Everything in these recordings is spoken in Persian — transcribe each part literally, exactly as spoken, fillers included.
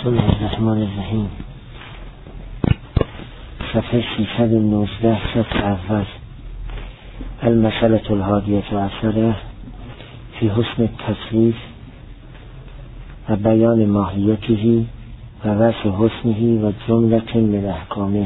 بسم الله الرحمن الرحیم. صفحه سیصد و نوزده سطر اول. المسألة الحادیة عشرة فی حسن التصریف و بیان ماهیته و وصف حسنه و جملة من احکامه.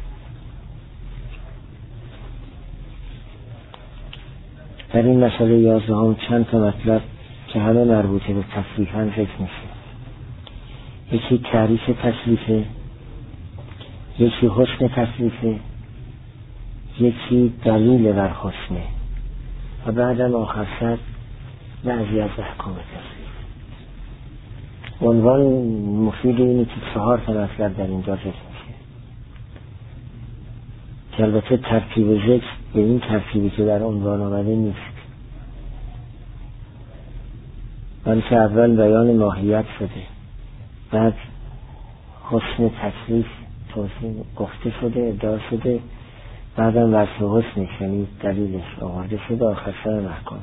در این مسئله یازدهم چند تا مطلب که همه مربوطه به تصریف هم ذکر میشه. یکی تعریف تصریفه، یکی حسن تصریفه، یکی دلیل بر حسنه و بعدم آخر سر بعضی از احکام تصریف. عنوان مفید اینه که چهار تا مطلب در اینجا ذکر میشه که البته ترتیب ذکر به این ترتیبی که در عنوان آمده نیست، بلکه اول بیان ماهیت شده، بعد حسن تصریف توصیف گفته شده، ادعا شده، بعدم وصف حسنش یعنی دلیلش آورده شده، آخر سر محکامش.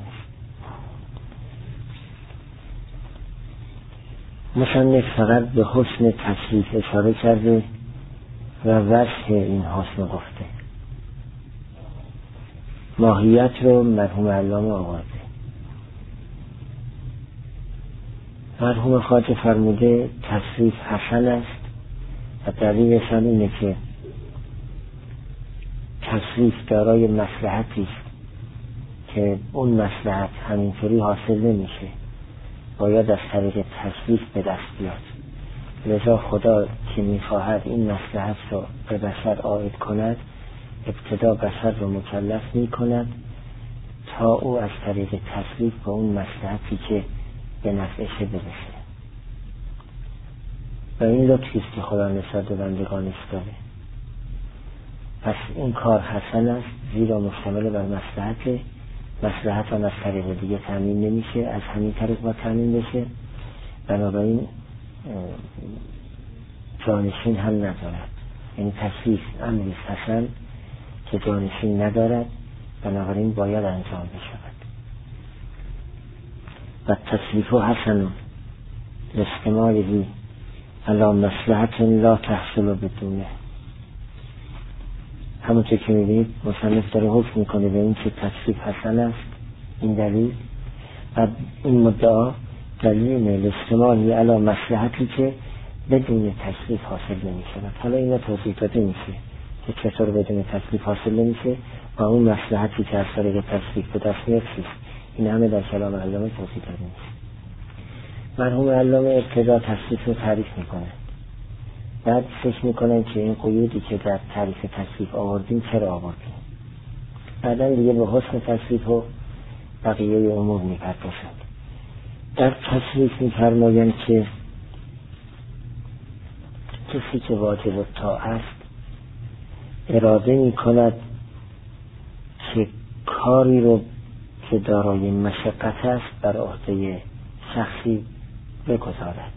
مصنف فقط به حسن تصریف اشاره کرده و وصف این حسن گفته. ماهیت رو مرحوم علامه آورده. مرحوم خواجه فرموده تصریف حسن است و دلیلش هم اینه که تصریف دارای مصلحتی است که اون مصلحت همینطوری حاصل نمیشه، باید از طریق تصریف به دست بیاد. لذا خدا که میخواهد این مصلحت رو به بشر عائد کند، ابتدا بشر رو مکلف میکند تا او از طریق تصریف به اون مصلحتی که به نفعشه برسه. و این لطفیست که خدا نسبت به بندگانش داره. پس این کار حسن است زیرا مشتمل بر مصلحت. مصلحت هم از طریق دیگه تامین نمیشه، از همین طریق با تامین بشه. بنابراین جانشین هم ندارد. یعنی تصریف امری حسن که جانشین ندارد، بنابراین باید انجام بشود. و تصریف حسن لاستعماله علی مصلحت لا تحصل بدونه. همونطور که می‌بینید مصنف داره حکم میکنه به این که تصریف حسن است، این دلیل و این مدعا دلیل لاستعماله علی مصلحتی که بدون تصریف حاصل نمی‌شود. حالا اینا توضیح داده میشه که چطور بدون تصریف حاصل نمیشه و اون مصلحتی که از طریق تصریف به دست میاد چیست. این همه در کلام علامه توضیح داده میشه. مرحوم علامه ابتدا تصریف رو تعریف میکنه، بعد فکر میکنن که این قیودی که در تعریف تصریف آوردیم چرا آوردیم، بعدا دیگه به حسن تصریف و بقیه امور میپردازند. در تصریف میفرمایند که کسی که واجب الطاعه است اراده میکند که کاری رو که دارای مشقت است بر عهده شخصی بگذارد.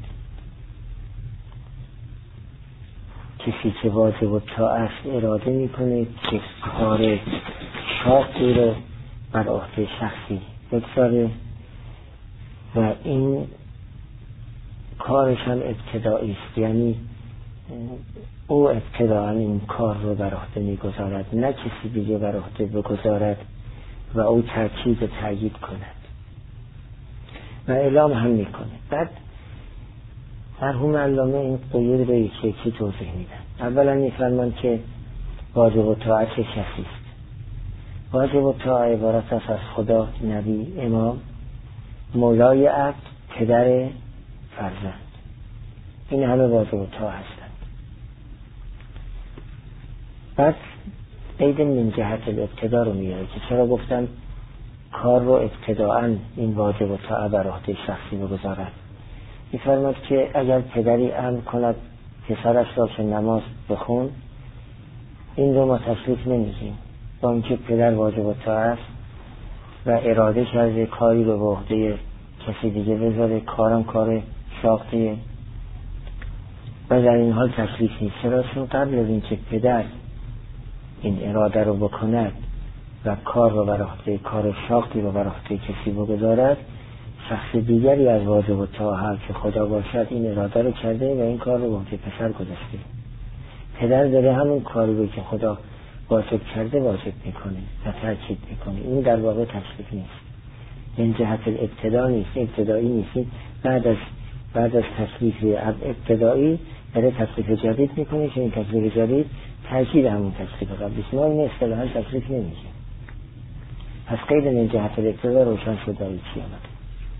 کسی که واجب الطاعه است اراده میکنه که کار شاقی رو بر عهده شخصی بگذاره و این کارش هم ابتدایی است، یعنی او ابتداً این کار رو بر عهده میگذارد، نه کسی دیگه بر عهده بگذارد و او تاکید و تأیید کند و اعلام هم میکنه. بعد مرحوم علامه این قیود رو یکی یکی توضیح میدن. اولا میفرمان که واجب الطاعه چه کسی است. واجب الطاعه عبارت است از خدا، نبی، امام، مولای عبد، پدر، فرزند. این همه واجب الطاعه هستند. بعد قید من جهت الابتدا رو میاره که چرا گفتن کار رو ابتداءً این واجب الطاعه بر عهده شخصی بگذارد. می‌فرماید که اگر پدری امر کند پسرش را که نماز بخون، این رو ما تصریف نمی‌گیم، با اینکه پدر واجب الطاعه است و اراده کرده کاری رو به عهده کسی دیگه بذاره، کارم کار شاقیه و در این حال تصریف نیست. چرا؟ چون قبل از اینکه پدر این اراده رو بکند و کار رو بر عهده کار شاقی رو بر عهده کسی بگذارد، شخص دیگری از واجب الطاعه که خدا باشد این اراده رو کرده و این کار رو واجب پسر گذاشته. پدر داره همون کاری رو که خدا واجب کرده واجب میکنه و تاکید میکنه. این در واقع تکلیف نیست، این جهت الابتدا نیست، ابتدایی نیست. بعد از بعد از تکلیف ابتدایی داره تکلیف جدید میکنه که این تکلیف جدید تاکید همون تکلیف قبلی است. ما این اصطلاحا تکلیف نمیگیم. پس غیر من جهت الابتدا روشن شد داری چی آمد.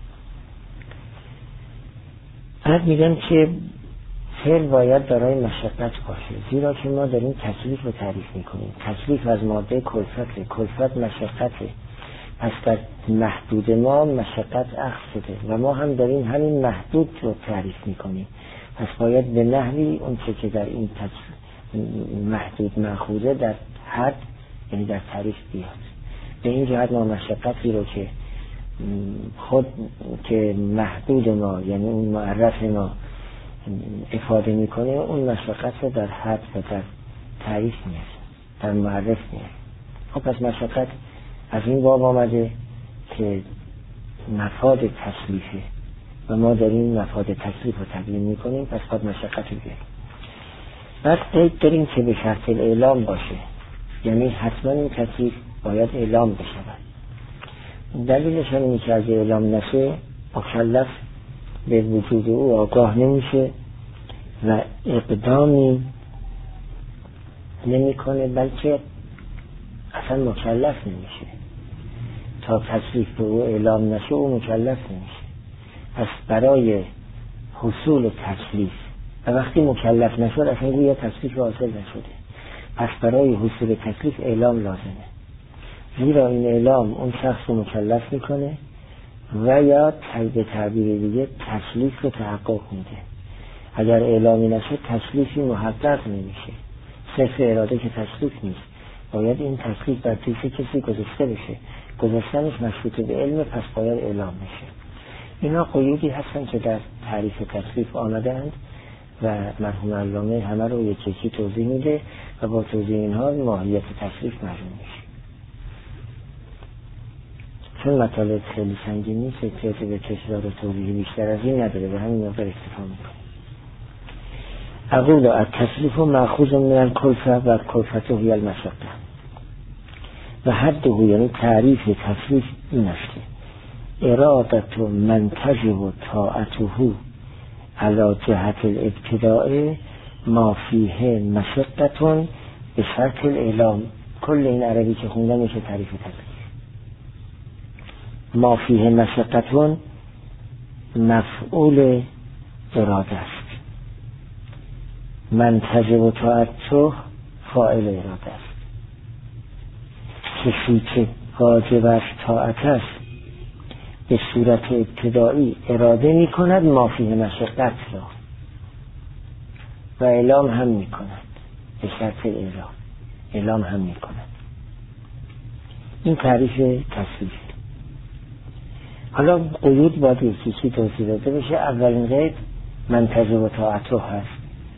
بعد میگم که فعل باید دارای مشقت باشه، زیرا که ما داریم تکلیف رو تعریف میکنیم. تکلیف از ماده کلفته، کلفت مشقته. پس در محدود ما مشقت اخذ شده و ما هم داریم همین محدود رو تعریف میکنیم. پس باید به نحوی اون چه که در این محدود مأخوذه در حد، یعنی در تعریف بیاد. به این جهت ما مشقتی رو که خود که محدود ما، یعنی اون معرف ما افاده میکنه، اون مشقت رو در حد و در تعریف میاد، در معرف میاد. خب پس مشقت از این باب آمده که مفاد تکلیفه و ما داریم مفاد تکلیف رو تبیین میکنیم، پس خود مشقت رو بیاریم. بعد قید داریم که به شرط اعلام باشه، یعنی حتما این تکلیف باید اعلام بشود. دلیلش هم اینه که از اعلام نشه مکلف به وجود او آگاه نمیشه و اقدامی نمیکنه، بلکه اصلا مکلف نمیشه. تا تکلیف به او اعلام نشه او مکلف نمیشه. پس برای حصول تکلیف، و وقتی مکلف نشد اصلا گویا تکلیف حاصل نشده، پس برای حصول تکلیف اعلام لازمه. زیرا این اعلام اون شخص رو مکلف میکنه و یا به تعبیر دیگه تکلیف رو تحقق میده. اگر اعلامی نشد تکلیفی محقق نمیشه. صرف اراده که تکلیف نیست، باید این تکلیف بر پیش کسی گذاشته بشه. گذاشتنش مشروط به علم، پس باید اعلام بشه. اینا قیودی هستن که در تعریف تکلیف آمدند و مرحوم علامه همه رو یک یکی توضیح میده و با توضیح اینها ماهیت تکلیف معلوم میشه. چون مطالب خیلی سنگینی نیست، احتیاج به تکرار و توضیح بیشتر از این نداره، به همین مقدار اکتفا میکنه. اقول التکلیف مأخوذ من الکلفه و الکلفه هی المشقه و حده، یعنی تعریف تکلیف این است که ارادت من تجب طاعته علی جهت الابتداء ما فیه مشقه به شرط الاعلام. کل این عربی که خوندم میشه تعریف تکلیف. ما فیه مشقه مفعول اراده است، من تجب طاعته فاعل اراده است. کسی که واجب است طاعت است به صورت ابتدایی اراده می کند ما فیه مشقت را و اعلام هم می کند به شرط اعلام اعلام هم می کند. این تعریف تکلیف. حالا قیود باید یکی توضیح داده بشه. اولین قید من تجب طاعته هست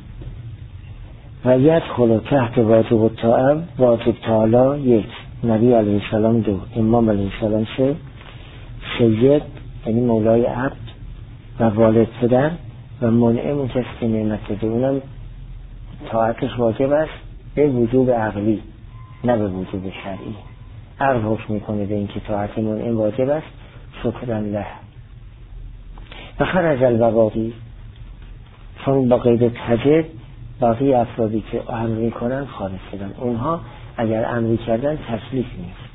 و یدخل تحت واجب الطاعه واجب تعالی یک، نبی علیه السلام دو، امام علیه السلام سه، سید یعنی مولای عبد و والد پدر و منعم اون کسی که نعمت داده، اونم طاعتش واجب است به وجوب عقلی نه به وجوب شرعی. عقل حکم میکنه به اینکه طاعت منعم واجب است، شکرا له. و خرج البواقی، چون با قید تجد باقی افرادی که امر میکنن خارج شدن، اونها اگر امری کردن تکلیف نیست.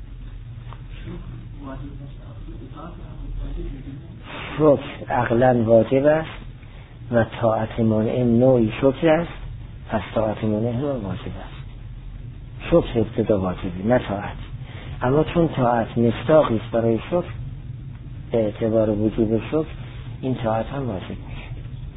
شکر عقلا واجب است و طاعت منعم نوعی شکر است، پس طاعت منعم واجب است. شکر ابتدا واجبی نه طاعت، اما چون طاعت مصداقی است برای شکر به اعتبار وجوب شکر، این طاعت هم واجب میشه.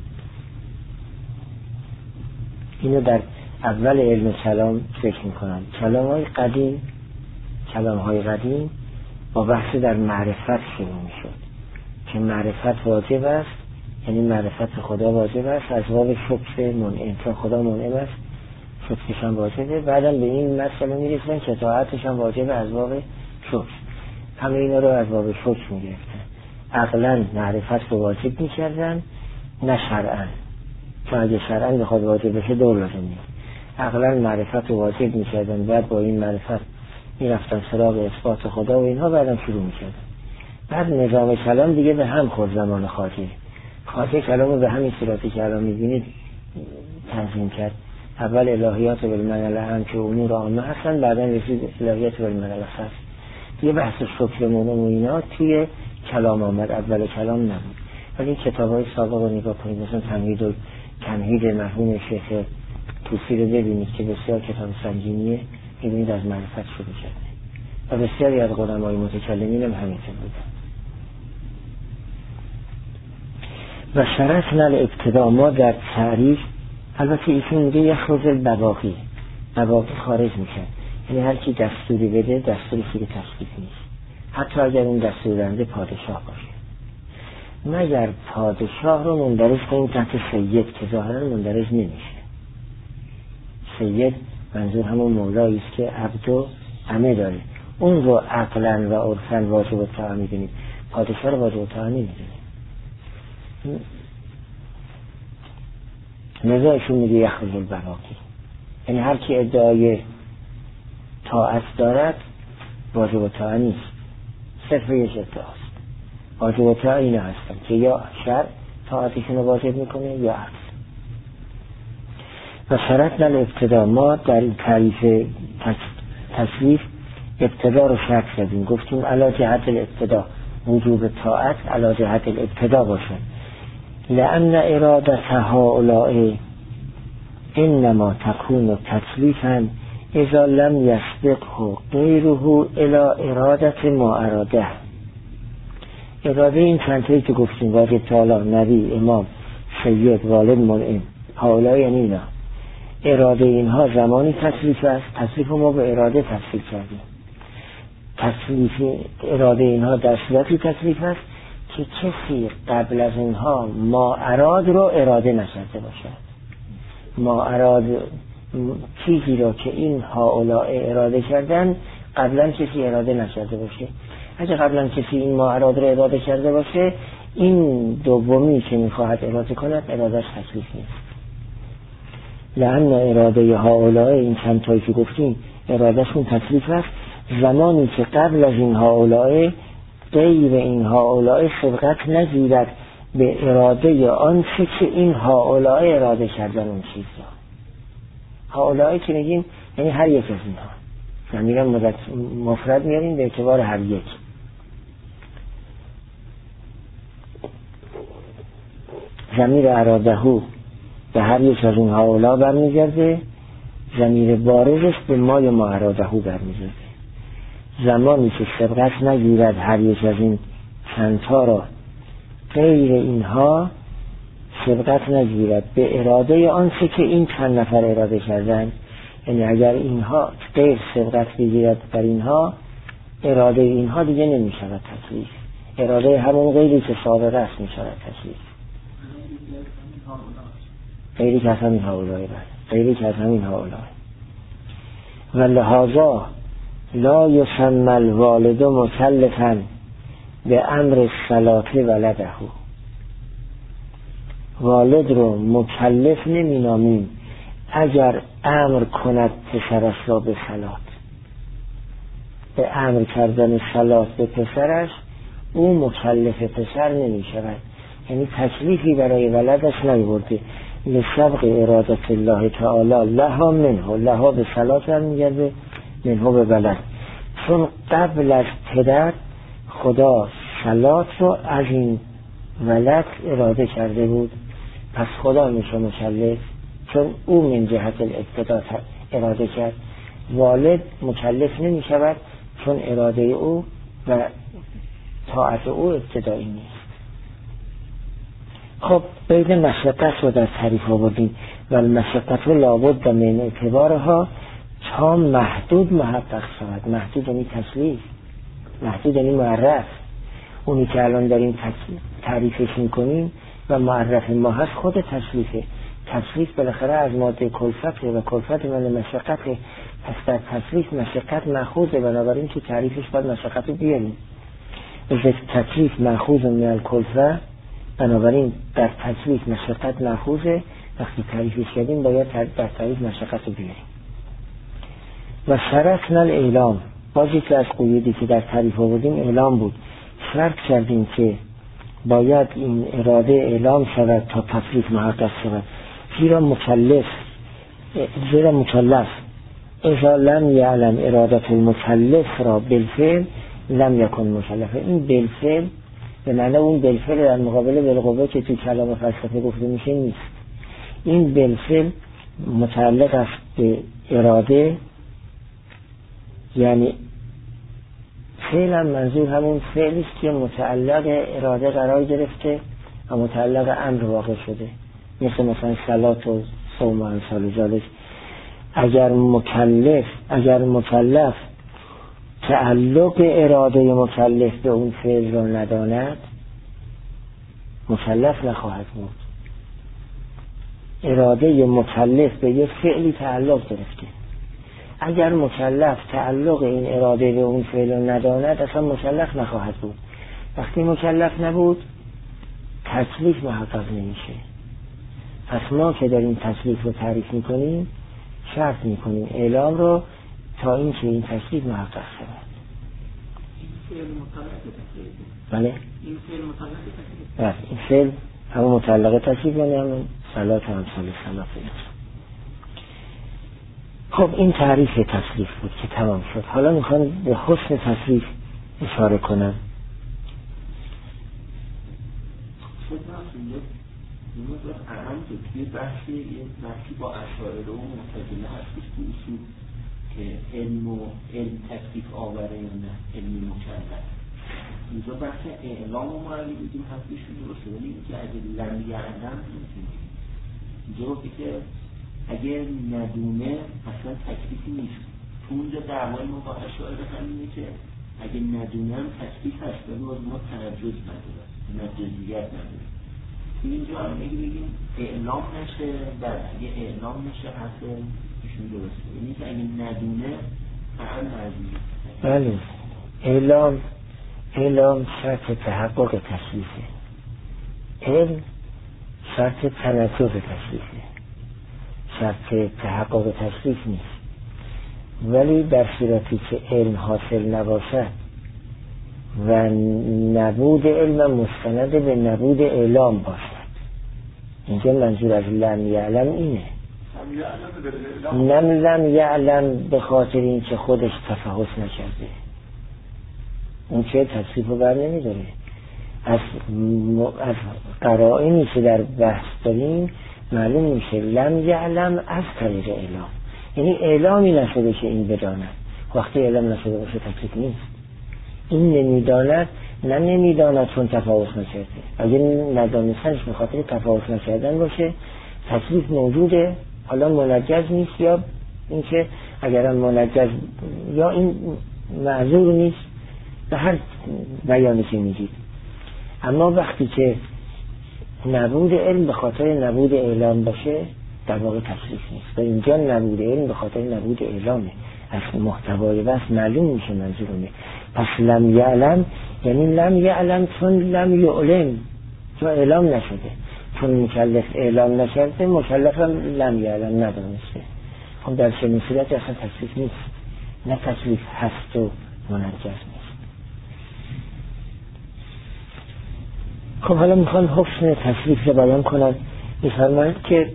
اینو در اول علم کلام فکر میکنم. کلام های قدیم کلام های قدیم با بحث در معرفت شروع میشد که معرفت واجب است، یعنی معرفت خدا واجب است از باب شکر منعم، چون خدا منعم است شکرش هم واجبه. بعدم به این مسئله میرسن که طاعتش هم واجبه از باب شکر. همه اینا رو از باب شکر میگرفتن. عقلا معرفت رو واجب میکردن نه شرعا، چون اگه شرعا بخواد واجب بشه دور لازم نیست. عقلا معرفت رو واجب میکردن، بعد با این معرفت میرفتن سراغ اثبات خدا و اینها، بعدم شروع میکردن. بعد نظام کلام دیگه به هم خورد زمان خواجه. خواجه کلام رو به همین صورتی که الان میبینید تنظیم کرد. اول الهیات بالمنل هم که امور عامه هستن، بعدا رسید الهیات بالمنل خاص. یه بحث شکر منم و اینا توی کلام آمد، اول کلام نبود. ولی این کتاب های سابق رو نگاه کنید، مثلا تمهید و تمهید مرحوم شیخ طوسی رو ببینید که بسیار کتاب سنگینیه، ببینید از معرفت شروع کرده و بسیاری از علمای متکلمین هم همینطور بودن. و شرطنا الابتدا، ما در تعریف، البته ایشون میگه یخرج البواقی، بواقی خارج میشن، یعنی هر کی دستوری بده دستوری که تشریف نیست، حتی اگر اون دستورنده پادشاه باشه، مگر پادشاه رو مندرج کنیم تحت سید که ظاهرا مندرج نمیشه. سید منظور همون مولایی است که عبد و عمه داره، اون رو عقلا و عرفا واجب الطاعه میدونیم، پادشاه رو واجب الطاعه نمیدونیم. نزاعشون میگه یخرج البواقی، یعنی هر کی ادعای طاعت دارد واجب الطاعه نیست، صرف یک ادعاست. واجب الطاعه اینا هستن که یا شرع طاعتشون رو واجب میکنه یا عقل. و شرطنا الابتدا، ما در این تعریف تصریف ابتدا رو شرط کردیم، گفتیم علی جهت الابتدا، وجوب طاعت علی جهت الابتدا باشه. لأن ارادت هؤلاء انما تكون تکلیفا اذا لم يسبقه غیره الى ارادت ما اراده. اراده این چندتایی که گفتیم، واجب تعالی، نبی، امام، سید، والد، منعم، هؤلاء یعنی اینا، اراده اینها زمانی تکلیف است. تکلیف ما به اراده تفصیل کردیم. تکلیف اراده اینها در صورتی تکلیف است که کسی قبل از اینها ما اراد رو اراده نشده باشد. ما اراد چیزی رو که این هؤلاء اراده کردن قبلا کسی اراده نشده باشه. اگه قبلا کسی این ما اراد رو اراده کرده باشه، این دومی که میخواهد اراده کند ارادهش تکلیف نیست. لأن اراده هؤلاء، این چند تایی که گفتیم ارادهشون تکلیف است زمانی که قبل از این هؤلاء غیر این هؤلاء سبقت نگیرد به اراده یا آنچه که این هؤلاء اراده کردن اون چیزا. هؤلاء که میگیم یعنی هر یک از اینها، ضمیر مفرد میاریم به اعتبار هر یک. ضمیر ارادهو به هر یک از این هؤلاء برمیگرده، ضمیر بارزش به ما یا ما ارادهو برمیگرده. زمانی که سبقت نگیرد هر یک از این چندتا را غیر اینها سبقت نگیرد به اراده آنچه که این چند نفر اراده کردن، یعنی اگر اینها غیر سبقت بگیرد بر اینها، اراده اینها دیگه نمی شود تکلیف، اراده همون غیری که سابق است می شود تکلیف. غیری که از همین هؤلاء بر غیری که از همین هؤلاء. و لحاظا لا یسمى الوالد مکلفا به امر صلاة ولده، والد رو مکلف نمی نامیم اگر امر کند پسرش را به صلات، به امر کردن صلات به پسرش او مکلف پسر نمی شود، یعنی تکلیفی برای ولدش نیورده. لسبق ارادت الله تعالی لها منه، لها به صلات هم میگرده، منه به ولد، چون قبل از پدر خدا صلات رو از این ولد اراده کرده بود، پس خدا میشه مکلف، چون او من جهت الابتدا اراده کرد. والد مکلف نمی شود چون اراده او و طاعت او ابتدایی نیست. خب بید مشقت رو در تعریف آوردیم و المشقت رو لابد من اعتبارها تا محدود محقق شود. محدود یعنی تکلیف، محدود یعنی معرف. اونی که الان داریم تعریفش میکنیم و معرف ما هست خود تکلیفه. تکلیف بالاخره از ماده کلفته و کلفت من مشقته، پس در تکلیف مشقت مأخوذه، بنابراین تو تعریفش باید مشقت رو بیاریم. از تکلیف مأخوذ من الکلفه، بنابراین در تکلیف مشقت مأخوذه. وقتی تعریفش کردیم باید در تعریف مشقت رو بیاریم. و شرطنا الاعلام، بازی که از قیودی که در تعریف آوردیم اعلام بود. شرط کردیم که باید این اراده اعلام شود تا تکلیف محقق شود. زیرا مکلف زیرا مکلف اذا لم یعلم ارادت المکلف را بالفعل لم یکن مکلفه. این بالفعل به معنی اون بالفعل در مقابل بالقوه که تو کلام فلسفه گفته میشه نیست. این بالفعل متعلق است به اراده، یعنی فعل هم منظور همون فعلی است که متعلق اراده قرار گرفته و متعلق امر واقع شده، مثل مثلا صلات و صوم و امثال ذالک. اگر مکلف اگر مکلف تعلق اراده مکلف به اون فعل را نداند مکلف نخواهد بود. اراده مکلف به یک فعلی تعلق گرفته. اگر مکلف تعلق این اراده به اون فعل را نداند اصلا مکلف نخواهد بود. وقتی مکلف نبود تکلیف محقق نمیشه. پس ما که داریم تکلیف رو تعریف میکنیم شرط میکنیم اعلام رو تا این که این تکلیف محقق شود. این فعل متعلق تکلیف. بله؟ این فعل متعلق تکلیف. بله، این فعل همون متعلق تکلیف، یعنی همون صلات و امثال صلات. خب این تعریف تکلیف بود که تمام شد. حالا میخوام به حسن تکلیف اشاره کنم. خب من این مقدار اهم که توی بحثی این بحثی با اشاعره و معتزله هستش تو اصول که علم و علم تکلیف آوره یا نه علمی مکلف. اینجا بحث اعلام و معلی بودیم هستشون درسته، ولی اینکه اگه لم یعلم نمیتونیم اینجا وقتی که اگه ندونه اصلا تکلیفی نیست. تو اونجا دعوای ما با اشاعره همینه که اگه ندونم تکلیف هست ولی باز ما تنجز نداره، نجزیت نداره. اینجا هم اگه بگیم اعلام نشه، بله اگه اعلام نشه حرف ایشون درسته، یعنی که اگه ندونه فعلا مرزیه. بله، اعلام اعلام شرط تحقق تکلیفه. علم شرط تنجز تکلیفه، شرط تحقق تکلیف نیست. ولی در صورتی که علم حاصل نباشد و نبود علم مستند به نبود اعلام باشد، اینجا منظور از لم یعلم اینه. لم لم یعلم به خاطر این که خودش تفحص نکرده، اون که تکلیف رو بر نمیداره. از از قرائنی که در بحث داریم معلوم میشه لم یعلم از طریق اعلام، یعنی اعلامی نشده که این بداند. وقتی اعلام نشده باشه تکلیف نیست. این نمیداند، نه نمیداند چون تفاوت نکرده. اگر ندانستنش به خاطر تفاوت نکردن باشه تکلیف موجوده، حالا منجز نیست، یا اینکه اگرم منجز یا این معذور نیست، به هر بیانی که میگید. اما وقتی که نبود علم به خاطر نبود اعلام باشه در واقع تکلیف نیست. و اینجا نبود علم به خاطر نبود اعلامه. از محتوای بحث معلوم میشه منظورمه. پس لم یعلم یعنی لم یعلم چون لم یعلم، چون اعلام نشده. چون مکلف اعلام نشده مکلف هم لم یعلم ندانسته. خب در چنین صورت اصلا تکلیف نیست، نه تکلیف هست و منجز نیست. خب حالا میخوان حسن تکلیف رو بیان کنن. میفرمایند که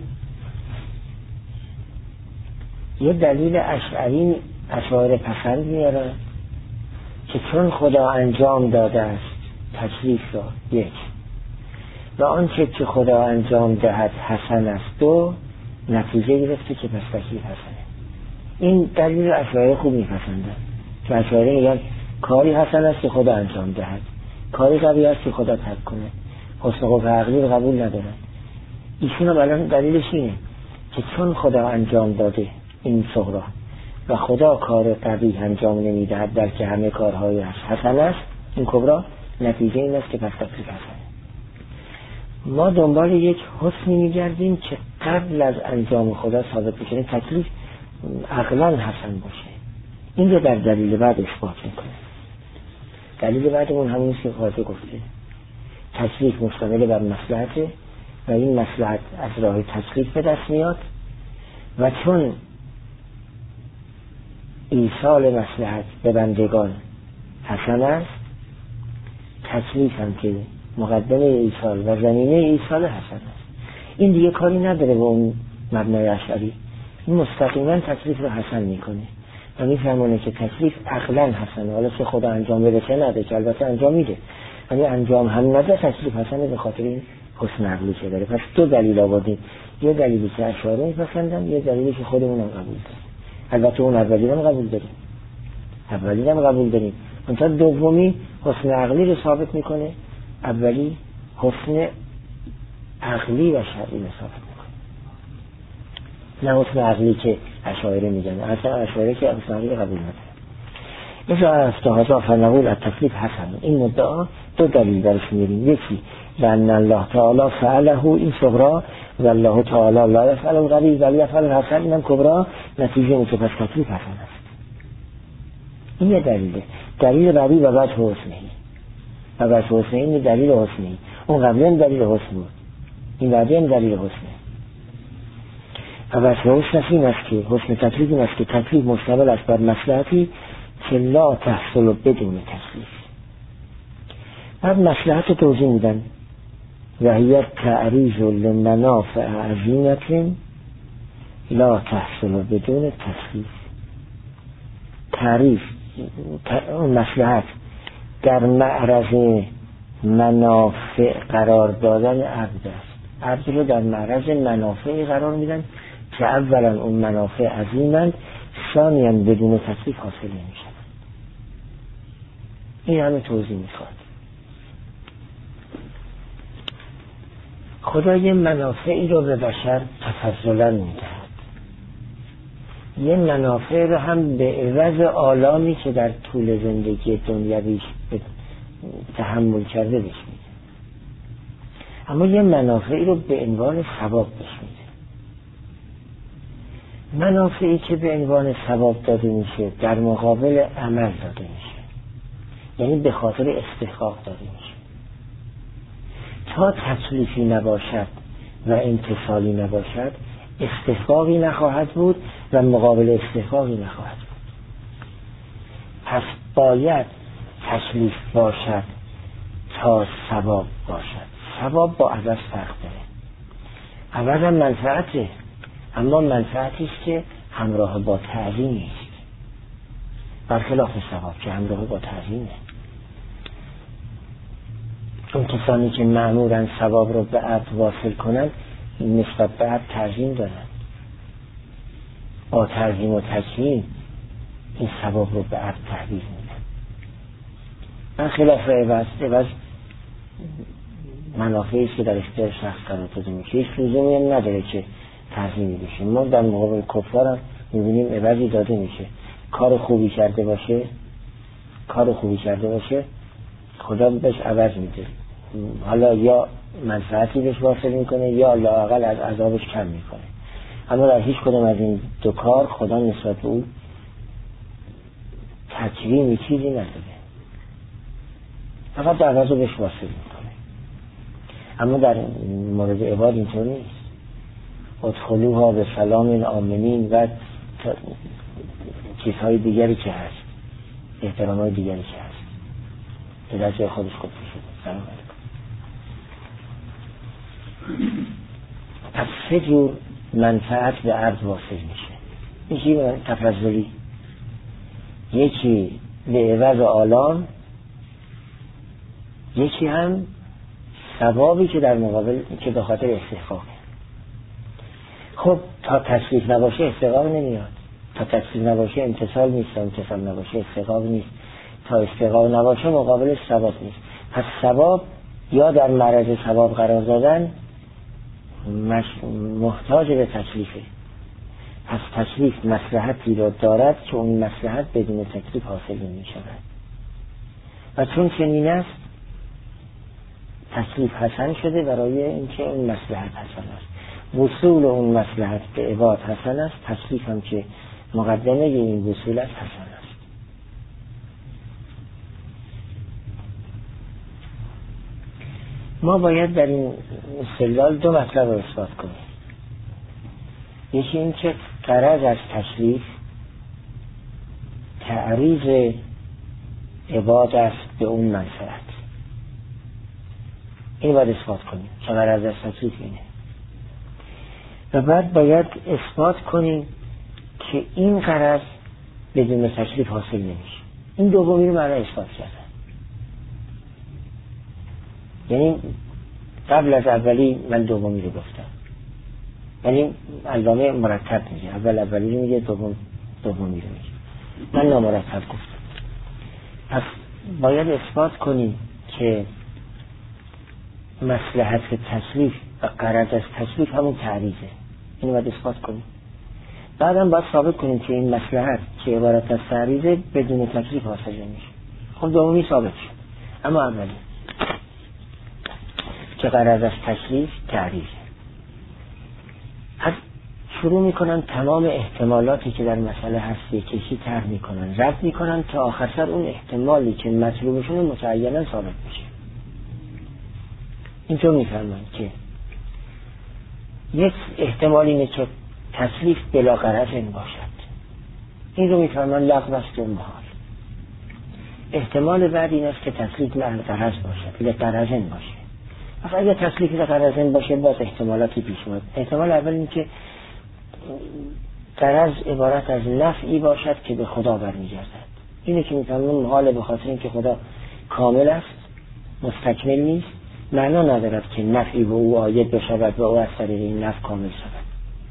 یه دلیل اشعری اشاعره پسند میارن که چون خدا انجام داده است تکلیف را یک، و آنچه که خدا انجام دهد حسن است دو، نتیجه گرفته که پس تکلیف حسنه. این دلیل اشاعره خوب میپسندن که اشاعره میگن کاری حسن است که خدا انجام دهد، کاری قبیح است که خدا ترک کنه. حسن قبح عقلی رو قبول ندارن. ایشون هم الان دلیلش اینه که چون خدا انجام داده این صغرا و خدا کار قبیح انجام نمیدهد در که همه کارهای حسن است این کبرا، نتیجه این است که پس تکلیف حسنه. ما دنبال یک حسنی میگردیم که قبل از انجام خدا ثابت بشه، تکلیف عقلا حسن باشه. این رو در دلیل بعد اثبات میکنه. دلیل بعدمون همون که قاضی گفته، تکلیف مشتمل بر مصلحته و این مصلحت از راه تکلیف به دست میاد و چون ایصال مصلحت به بندگان حسن است، تکلیف هم که مقدمه ایصال و زمینه ایصال حسن است. این دیگه کاری نداره با اون مبنای اشعری، این مستقیما تکلیف رو حسن میکنه و میفهمونه که تکلیف عقلا حسنه، حالا چه خدا انجام بده چه نده، که البته انجام میده، ولی انجام هم نده تکلیف حسنه به خاطر این حسن عقلی که داره. پس دو دلیل آوردیم، یه دلیلی که اشعری میپسندن، یه دلیلی که خودمون هم قبول داریم. البته اون اولی هم قبول داریم، اولی هم قبول داریم، منتها دومی حسن عقلی رو ثابت میکنه، اولی حسن عقلی و شرعی رو ثابت میکنه، نه حسن عقلی که اشاعره میگن. اصلا اشاعره که حسن عقلی قبول نداره. اذا استهزا فنقول التکلیف حسن، این مدعا دو دلیل درش میاریم، یکی لأن الله تعالی فعله این صغرا و الله تعالی لا یفعل الغریب ولی یفعل الحسن، اینم کبرا، نتیجه این که پس تکلیف حسن است. این یه دلیله. دلیل بعدی و بعد حسنی و بعد حسنی این دلیل حسنی، اون قبلی هم دلیل حسن بود، این بعدی هم دلیل حسنی. و بعد حسن این است که حسن تکلیف این است که تکلیف مشتمل است بر مصلحتی که لا تحصل بدون تکلیف. بعد مصلحت توضیح میدن و هی تعریض لمنافع عظیمة لا تحصل بدون تکلیف. تعریف اون مصلحت در معرض منافع قرار دادن عبد است، عبد رو در معرض منافع قرار میدن که اولا اون منافع عظیمند، ثانیاً بدون تکلیف حاصل نمیشن. این همه توضیح میخواد. خدا یه منافعی رو به بشر تفضلا میدهد، یه منافع رو هم به عوض آلامی که در طول زندگی دنیویش تحمل کرده بهش میده، اما یه منافعی رو به عنوان ثواب بهش میده. منافعی که به عنوان ثواب داده میشه در مقابل عمل داده میشه، یعنی به خاطر استحقاق داده میشه. تا تکلیفی نباشد و امتثالی نباشد استحقاقی نخواهد بود و مقابل استحقاقی نخواهد بود. پس باید تکلیف باشد تا ثواب باشد. ثواب با عوض فرق داره. عوض هم منفعته، اما منفعتی است که همراه با تعظیم نیست، برخلاف ثواب که همراه با تعظیمه. چون کسانی که مأمورن ثواب رو به عبد واصل کنند نسبت به عبد تعظیم دارند، با تعظیم و تکریم این ثواب رو به عبد تحویل میدن. برخلاف عوض، عوض منافعی است که در اختیار شخص قرار داده میشه، هیچ لزومی هم نداره که تعظیمی بشه. ما در مقابل کفار هم میبینیم عوضی داده میشه، کار خوبی کرده باشه کار خوبی کرده باشه خدا بهش عوض میده، حالا یا منفعتی بهش واصل میکنه یا لااقل از عذابش کم میکنه. اما در هیچ کدام از این دو کار خدا نسبت به او تکریمی چیزی نداره، فقط در عذاب بهش واصل میکنه. اما در مورد عباد اینطور نیست. ادخلوها به سلام آمنین و چیزهای دیگری که هست، احترامهای دیگری که هست که در جای خودش گفته شده. سلام علیکم. پس سه جور منفعت به عبد واصل میشه. یکی تفضلی، یکی به عوض آلام، یکی هم ثوابی که در مقابل که به خاطر استحقاقه. خب تا تکلیف نباشه استحقاق نمیاد، تا تکلیف نباشه امتثال نیست، تا امتثال نباشه استحقاق نیست، تا استحقاق نباشه مقابل ثواب نیست. پس ثواب یا در معرض ثواب قرار دادن مش... محتاج به تکلیفه. پس تکلیف مصلحتی را دارد که اون مصلحت بدون تکلیف حاصل نمی شود و چون چنین است تکلیف حسن شده برای اینکه اون مصلحت حسن است. وصول اون مصلحت به عباد حسن است، تکلیف هم که مقدمه این وصول است حسن است. ما باید در این استدلال دو مطلب رو اثبات کنیم. یکی این که غرض از تکلیف تعریض عباد است به اون منفعت. این باید اثبات کنیم که غرض از تکلیف اینه. و بعد باید اثبات کنیم که این غرض بدون تکلیف حاصل نمیشه. این دومی رو برای اثبات کردن. یعنی قبل از اولی من دومی رو گفتم، یعنی علامه مرتب میگه، اول اولی رو میگه، دوم دومی رو میگه، من نامرتب گفتم. پس باید اثبات کنیم که مصلحت تکلیف و غرض از تکلیف همون تعریضه. اینو باید اثبات کنیم. بعدم باید ثابت کنیم که این مصلحت که عبارت از تعریضه بدون تکلیف حاصل نمیشه. خب دومی ثابت شد، اما اولی که غرض از تکلیف تعریضه. پس شروع میکنن تمام احتمالاتی که در مسئله هست یکی طرح میکنن، رد میکنن تا آخر سر اون احتمالی که مطلوبشون متعینا ثابت میشه. اینطور میفرمان که یک احتمال اینه که تکلیف بلا غرض این باشد، این رو میفرمان لغو است و محال. احتمال بعد این است که تکلیف مع غرض باشد، بلا غرض این باشه. اصلا اگر تکلیف بلا غرض این باشه باز احتمالاتی پیش میاد. احتمال اول این که غرض عبارت از نفعی باشد که به خدا برمیگردد. اینه که میفرمان محال، به خاطر اینکه خدا کامل است، مستکمل نیست، معنا ندارد که نفعی به او عاید بشود و او از طریق این نفع کامل شود.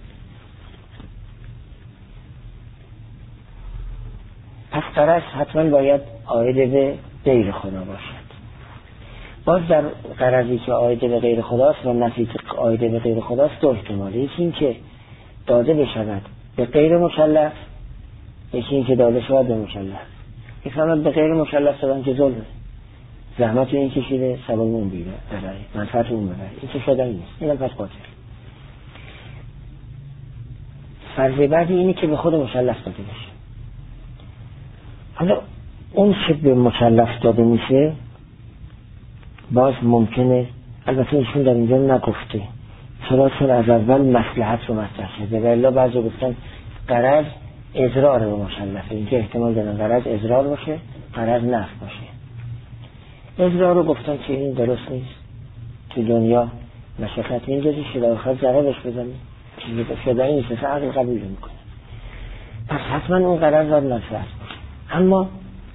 پس غرض حتما باید عاید به غیر خدا باشد. باز در غرضی که عاید به غیر خداست و نفعی که عاید به غیر خداست دو احتماله. یکی این که داده بشود به غیر مکلف، یکی این که داده شود به مکلف. میفهمد به غیر مکلف شدن که ظلمه، زحمت این کشیده، سبب اون بیره برای منفعت اون ببره، این که شدن نیست، اینم پس باطل. فرض بعدی اینه که به خود مکلف داده بشه. حالا اون که به مکلف داده میشه باز ممکنه، البته ایشون در اینجا نگفته، چرا؟ چون از اول مصلحت رو مطرح شده. و الا بعضی گفتن غرض اضرار به مکلفه، اینکه احتمال دارن غرض اضرار باشه، غرض نفع باشه. اضرار رو گفتن که این درست نیست، تو دنیا مشقت میندازی شده آخر ضرر بهش بزنی، چیزی شده این نیست، عقل قبول میکنه. پس حتما اون غرض باید منفعت باشه. اما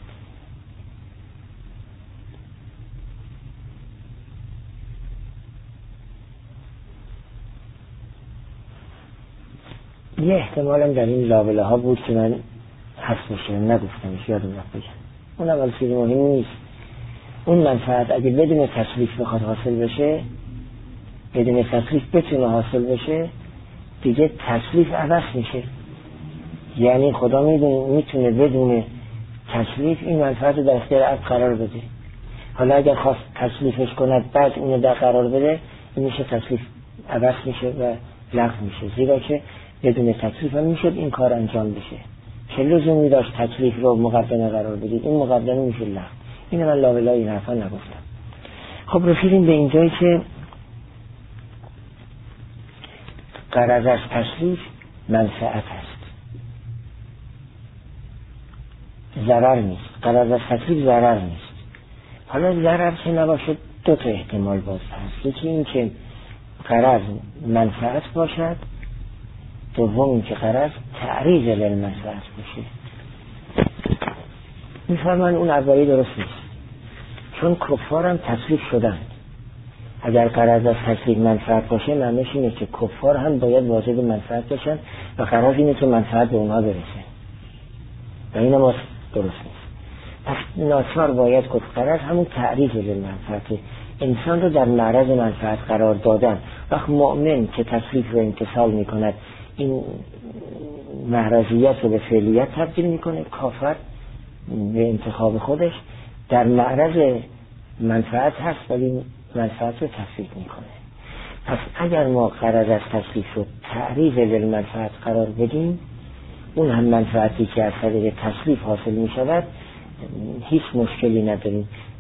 یه احتمالم در این لابله ها بود که من حس میشه نگفتمش، یادم رفت بگم. اون اول چیز مهمی نیست. اون منفعت اگه بدون تکلیف بخواد حاصل بشه، بدون تکلیف بتونه حاصل بشه، دیگه تکلیف عوض میشه. یعنی خدا میتونه بدون تکلیف این منفعت رو در اختیار عبد قرار بده. حالا اگر خواست تکلیفش کند بعد اونو در قرار بده، این میشه تکلیف عوض میشه و لغو میشه، زیرا که بدون تکلیف هم میشد این کار انجام بشه. چه لزومی داشت تکلیف رو مقدمه قرار بدید؟ این مقدمه میشه لغو. این من لاولا این حرفا نگفتم. خب رسیدیم به اینجایی که غرض از تکلیف منفعت است، ضرر نیست. غرض از تکلیف ضرر نیست. حالا ضرر که نباشه دو تا احتمال باز هست. یکی این که غرض منفعت باشد، دوم این که غرض تعریض للمنفعت باشه. میفرمان اون اولی درست نیست، چون کفار هم تکلیف شدن. اگر غرض از تکلیف منفعت باشه معنیش اینه که کفار هم باید واجد منفعت باشن و غرض اینه که منفعت به اونها برسه و این هم درست نیست. پس ناچار باید گفت غرض همون تعریض للمنفعت، انسان رو در معرض منفعت قرار دادن. وقت مؤمن که تکلیف رو امتثال میکند این معرضیت رو به فعلیت تبدیل میکنه، کافر به انتخاب خودش در معرض منفعت هست ولی منفعت رو تفسیر میکنه. پس اگر ما غرض از تکلیف رو تعریض للمنفعت قرار بدیم، اون هم منفعتی که از طریق تکلیف حاصل میشود هیچ مشکلی نداریم.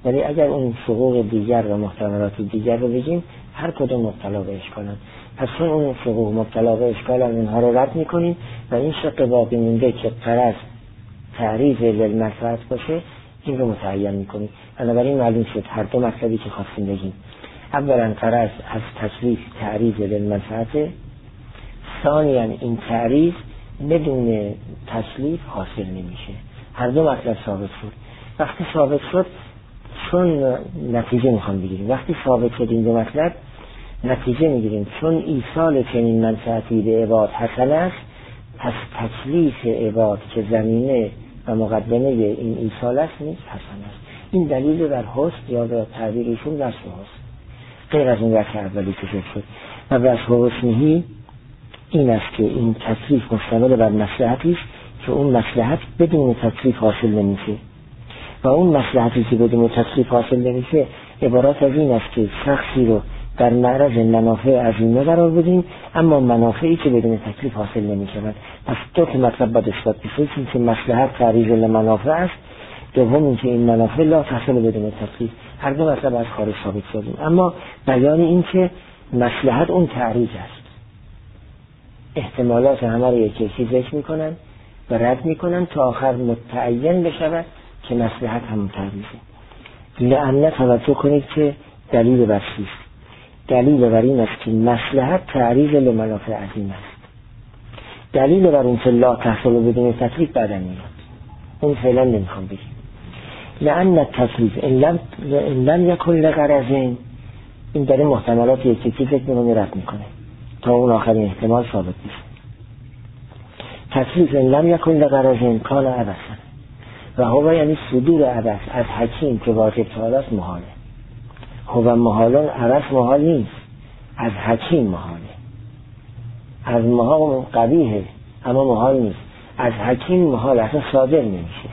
ولی اگر اون حقوق دیگر و محتملات دیگر رو بگیم هر کدوم مبتلا به اشکالن. پس چون اون حقوق مبتلا به اشکالن اونها رو رد میکنیم و این شق باقی مونده که غرض تعریض للمنفعت باشه این رو متعین میکنیم. بنابراین معلوم شد هر دو مطلبی که خواستیم بگیم، اولا غرض از تکلیف تعریض للمنفعت، ثانیا این تعریض بدون تکلیف حاصل نمیشه. هر دو مطلب ثابت شد. وقتی ثابت شد چون نتیجه میخوام بگیریم، وقتی ثابت شد این دو مطلب نتیجه میگیریم چون ایصال چنین منفعتی به عباد حسن است، پس تکلیف عباد که زمینه و مقدمه این ایصال است نیست حسن است. این دلیل بر حسن یا به تعبیر ایشون وصف حسن، غیر از این وجه اولی که شد. و وصف حسنی این است که این تکلیف مشتمل بر مصلحتی است که اون مصلحت بدون تکلیف حاصل نمیشه و اون مصلحتی که بدون تکلیف حاصل نمیشه عبارت از این است که شخصی رو در معرض منافع عظیمه قرار بدیم اما منافعی که بدون تکلیف حاصل نمیشوند. پس دو تا مطلب باید اثبات بشه، که مصلحت تعریض لمنافع است، دوم این که این منافع لا تحصل بدون تکلیف. هر دو مطلب از خارج ثابت شدیم، اما بیان این که مصلحت اون تعریض است. احتمالات همه رو یکی یکی ذکر میکنن و رد میکنن تا آخر متعین بشود که مصلحت همون تعریضه. لعنه توجه کنید که دلیل بر چیست. دلیل بر این است که مصلحت تعریض لمنافع عظیم است. دلیل بر اون که لا تحصل بدون تکلیف بعدا میاد، اون فعلا نمیخوام بگیم. لأن التکلیف ان لم ان لم یکن لغرضین، این داره محتملات یکی یکی ذکر میکنه رد میکنه تا اون آخرین احتمال ثابت میشه. تکلیف ان لم یکن لغرضین کان عبثا و هو یعنی صدور عبث از حکیم که واجب تعالی است محاله. هو محالان عبث محال نیست، از حکیم محاله. از محال قبیحه اما محال نیست، از حکیم محال اصلا صادر نمیشه.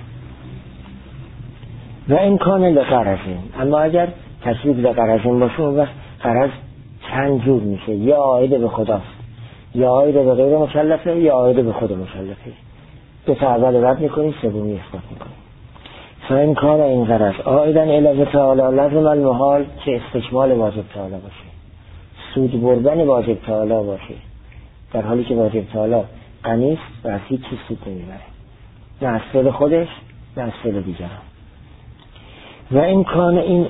و این کان لغرضین، اما اگر تکلیف لغرضین باشه اون وقت غرض چند جور میشه، یا عایده به خداست یا عایده به غیر مکلفه یا عایده به خود مکلفه. دو تا اول رد میکنیم سومی اثبات میکنیم. فاین کان این غرض عایدن الی تعالی لازم المحال که استکمال واجب تعالی باشه، سود بردن واجب تعالی باشه، در حالی که واجب تعالی غنی است و از هیچ چیز سود نمیبره، نه از فعل خودش نه از فعل دیگران. و این کان این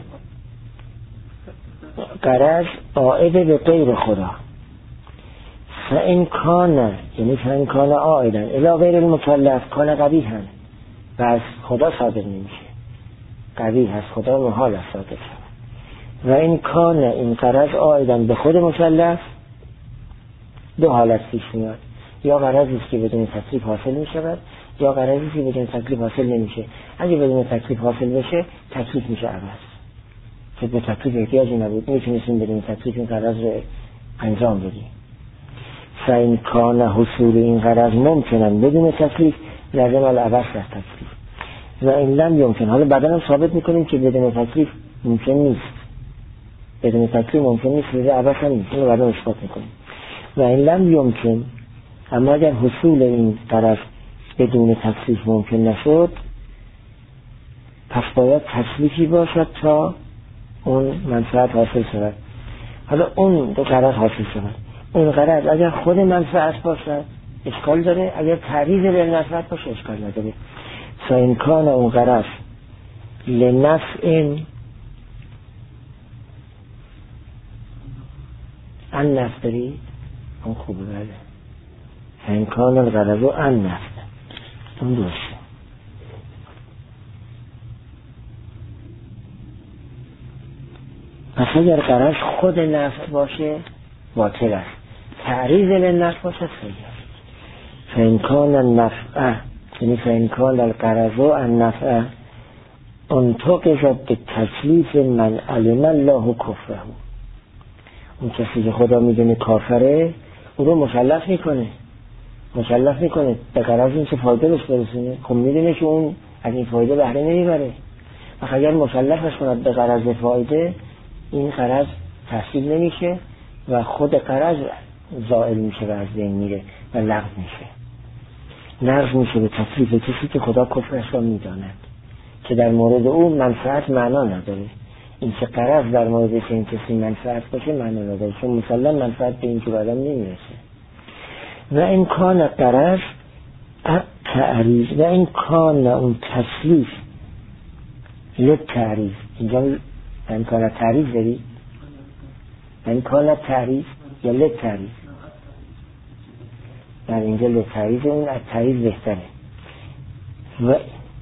غرض عائد به غیر خدا، فاین کان یعنی فاین کان عائدن الی غیر المکلف کان قبیحا و از خدا صادر نمیشه، قبیح از خدا محال است صادر شود. و این کان این غرض عائدن به خود مکلف، دو حالت پیش میاد، یا غرضی است که بدون تکلیف حاصل میشود یا غرضی است که بدون تکلیف حاصل نمیشه. اگه بدون تکلیف حاصل بشه تکلیف میشه عبث، که به تکلیف احتیاجی نبود، میتونستیم بدون تکلیف این غرض رو انجام بدیم. فاین کان حصول این غرض ممکنن بدون تکلیف لازم العبث در تکلیف و این لم یمکن. حالا بعدا هم ثابت میکنیم که بدون تکلیف ممکن نیست، بدون تکلیف ممکن نیست، لازم عبث هم نیست، اینو بعدا اثبات میکنیم. و این لم یمکن، اما اگر حصول این غرض بدون تکلیف ممکن نشد پس باید تکلیفی باشد تا اون منفعت حاصل شود. حالا اون دو غرض حاصل شود، اون غرض اگر خود منفعت باشد اشکال داره، اگر تعریض به منفعت باشه اشکال نداره. فامکان اون غرض لنفع ان نفع دارید اون خوبه، بله فامکان الغرض و ان نفع اون درسته. پس اگر غرض خود نفع باشه باطل است، تعریض لنفع باشه صحیح است. فامکان النفع یعنی فامکان الغرض و النفع انتقضت به تکلیف من علم الله کفره، اون کسی که خدا میدونه کافره او رو مکلف میکنه مکلف میکنه به غرض این که فایده بهش برسونه. خب میدونه که اون از این فایده بهره نمیبره و اگر مکلفش کند به غرض فایده این غرض تحصیل نمیشه و خود غرض زائل میشه و از بین میره و لغو میشه، نرز میشه به تکلیف کسی که خدا کفرش را میداند. که در مورد او منفعت معنا نداره. این که غرض در مورد این کسی منفعت باشه معنا نداره، چون مسلم منفعت به این که بعدم نمیرسه. و این کان غرض تعریض و این کان اون تصلیف لب تعریض. اینجا این کان تعریض داری؟ این کان تعریض یا لب تعریض؟ در اینجا لب تعریض، اون از تعریض بهتره. و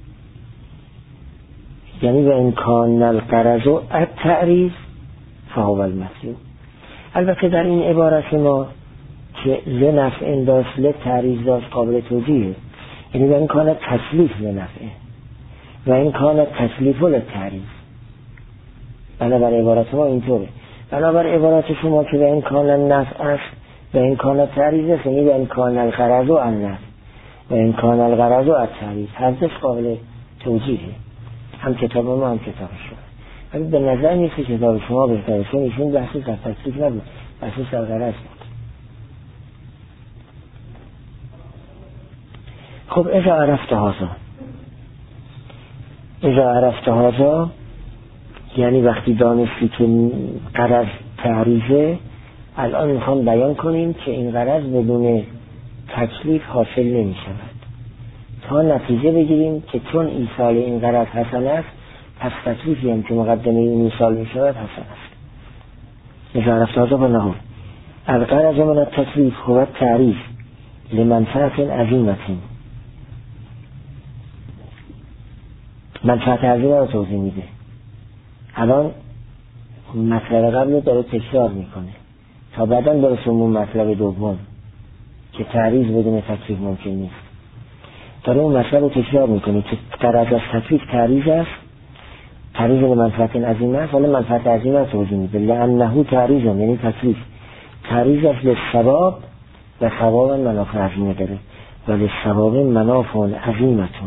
یعنی و این کان الغرض و التعریض فهو المطلوب. البته در این عبارت ما که لنفع انداست لتعریض داشت قابل توجیه، یعنی و این کان تصلیف لنفعه و این کان تصلیف لتعریض. بنابر عبارت ما اینطوره. بنابر عبارت شما که و این کان نفع است و این کان تعریض است، یعنی و این کان الغرض و النفع و این کان الغرض و التعریض هر دوش قابل توجیه، هم کتاب ما هم کتاب شما. ولی به نظر نیست که کتاب شما بهتره، چون ایشون بحثی در تصلیف نبود، بحثی در غرض بود. خب اذا عرفت هذا، اذا عرفت هذا یعنی وقتی دانستی که غرض تعریضه، الان میخوام بیان کنیم که این غرض بدون تکلیف حاصل نمی شود، تا نتیجه بگیریم که چون ایصال این غرض حسن است پس تکلیفی هم که مقدمه این ایصال می شود حسن است. اذا عرفت هذا بنهو الغرض من التکلیف هو التعریف لمنفعت عظیمت. منفعت عظیمه رو توضیح میده. الان مطلب قبل داره تکرار میکنه تا بعداً برسه اون مطلب دوم که تعریض بدون تکلیف ممکن نیست. داره اون مطلب رو تکرار میکنه که غرض از تکلیف تعریض است، تعریض به منفعت عظیمه است. حالا منفعت عظیمه رو توضیح میده لأنه تعریض، یعنی تکلیف تعریض است للثواب و ثواب منافع عظیمه داره و للثواب منافع عظیمتون.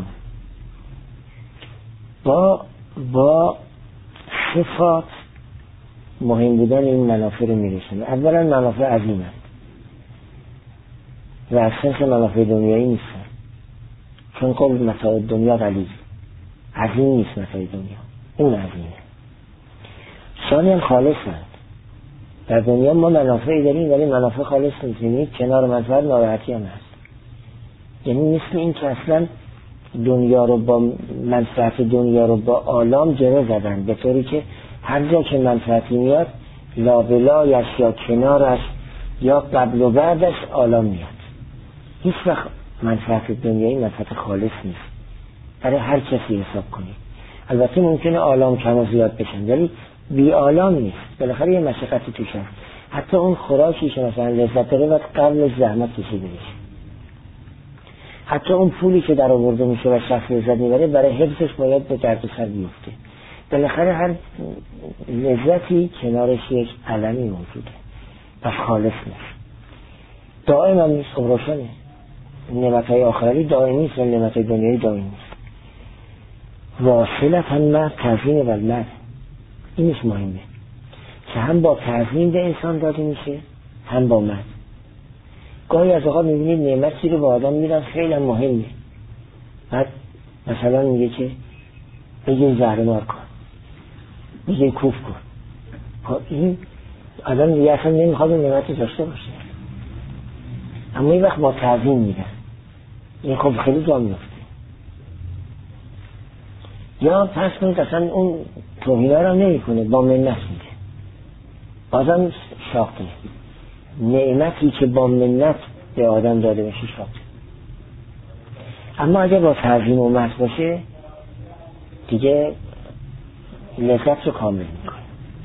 با با صفات مهم بودن این منافع رو میرسونه. اولا منافع عظیم است و از سنس منافع دنیایی نیستن، چون قول متاع دنیا قلیل، عظیم نیست متاع دنیا، اون عظیمه. ثانیاً خالص هست. در دنیا ما منافعی داریم ولی منافع خالص نیست، یعنی کنار منفعت ناراحتی هم هست. یعنی مثل این که اصلا دنیا رو با منفعت دنیا رو با آلام جره زدن، به طوری که هر جا که منفعتی میاد لابلایش یا کنارش یا قبل و بعدش آلام میاد. هیچ وقت منفعت دنیایی منفعت خالص نیست برای هر کسی حساب کنید. البته ممکنه آلام کم و زیاد بشن ولی بی آلام نیست، بالاخره یه مشقتی توش هست. حتی اون خوراکی که مثلا لذت داره باید قبل زحمت کشیده بشه. حتی اون پولی که در آورده میشه و شخص لذت میبره برای حفظش باید به دردسر بیفته. بالاخره هر لذتی کنارش یک علمی موجوده، پس خالص نیست، دائم هم نیست. خب روشنه نعمتهای آخری دائمی نیست و نعمتهای دنیایی دائمی نیست. واصلت هم مرد تعظیم و المرد، اینش مهمه که هم با تعظیم به انسان داده میشه هم با مرد. گاهی از اوقات میبینید نعمتی رو به آدم میدن خیلی مهمه، بعد مثلا میگه که بگیم زهرمار کن، بگیم کوف کن. این آدم دیگه اصلا نمیخواد نعمتی داشته باشه، اما این وقت با تعظیم میدن، این خب خیلی جا میفته. یا پس کنید اصلا اون توهینا رو نمی کنه، با منت میده، آدم شاقه. نعمتی که با منت به آدم داده باشه شاقه. اما اگه با تعظیم و مدح باشه دیگه لذت رو کامل میکنه.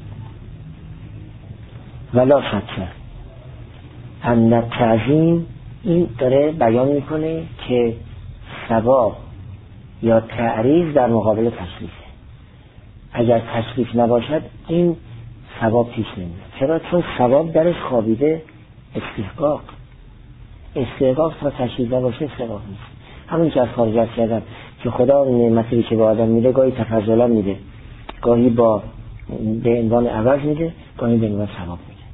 ولا شک ان تعظیم، این داره بیان میکنه که ثواب یا تعریض در مقابل تکلیفه. اگر تکلیف نباشد این ثواب پیش نمیاد. چرا؟ چون ثواب درش خوابیده استحقاق. استحقاق تا تکلیف نباشه ثواب نیست. همون که از خارج از کردن که خدا نعمتی که به آدم میده گاهی تفضلا میده، گاهی با به عنوان عوض میده، گاهی به عنوان ثواب میده.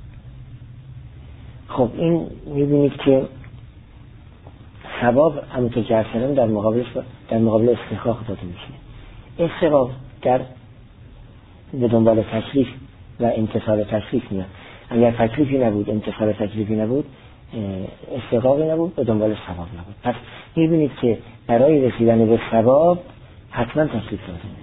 خب این میبینید که ثواب همونطور که عرض کردم در مقابلش در مقابل استحقاق داده میشه. استقاق در به دنبال تکلیف و امتثال تکلیف میاد. اگر تکلیفی نبود، امتثال تکلیفی نبود، استقاقی نبود، به دنبال ثواب نبود. پس میبینید که برای رسیدن به ثواب حتما تکلیف لازمه.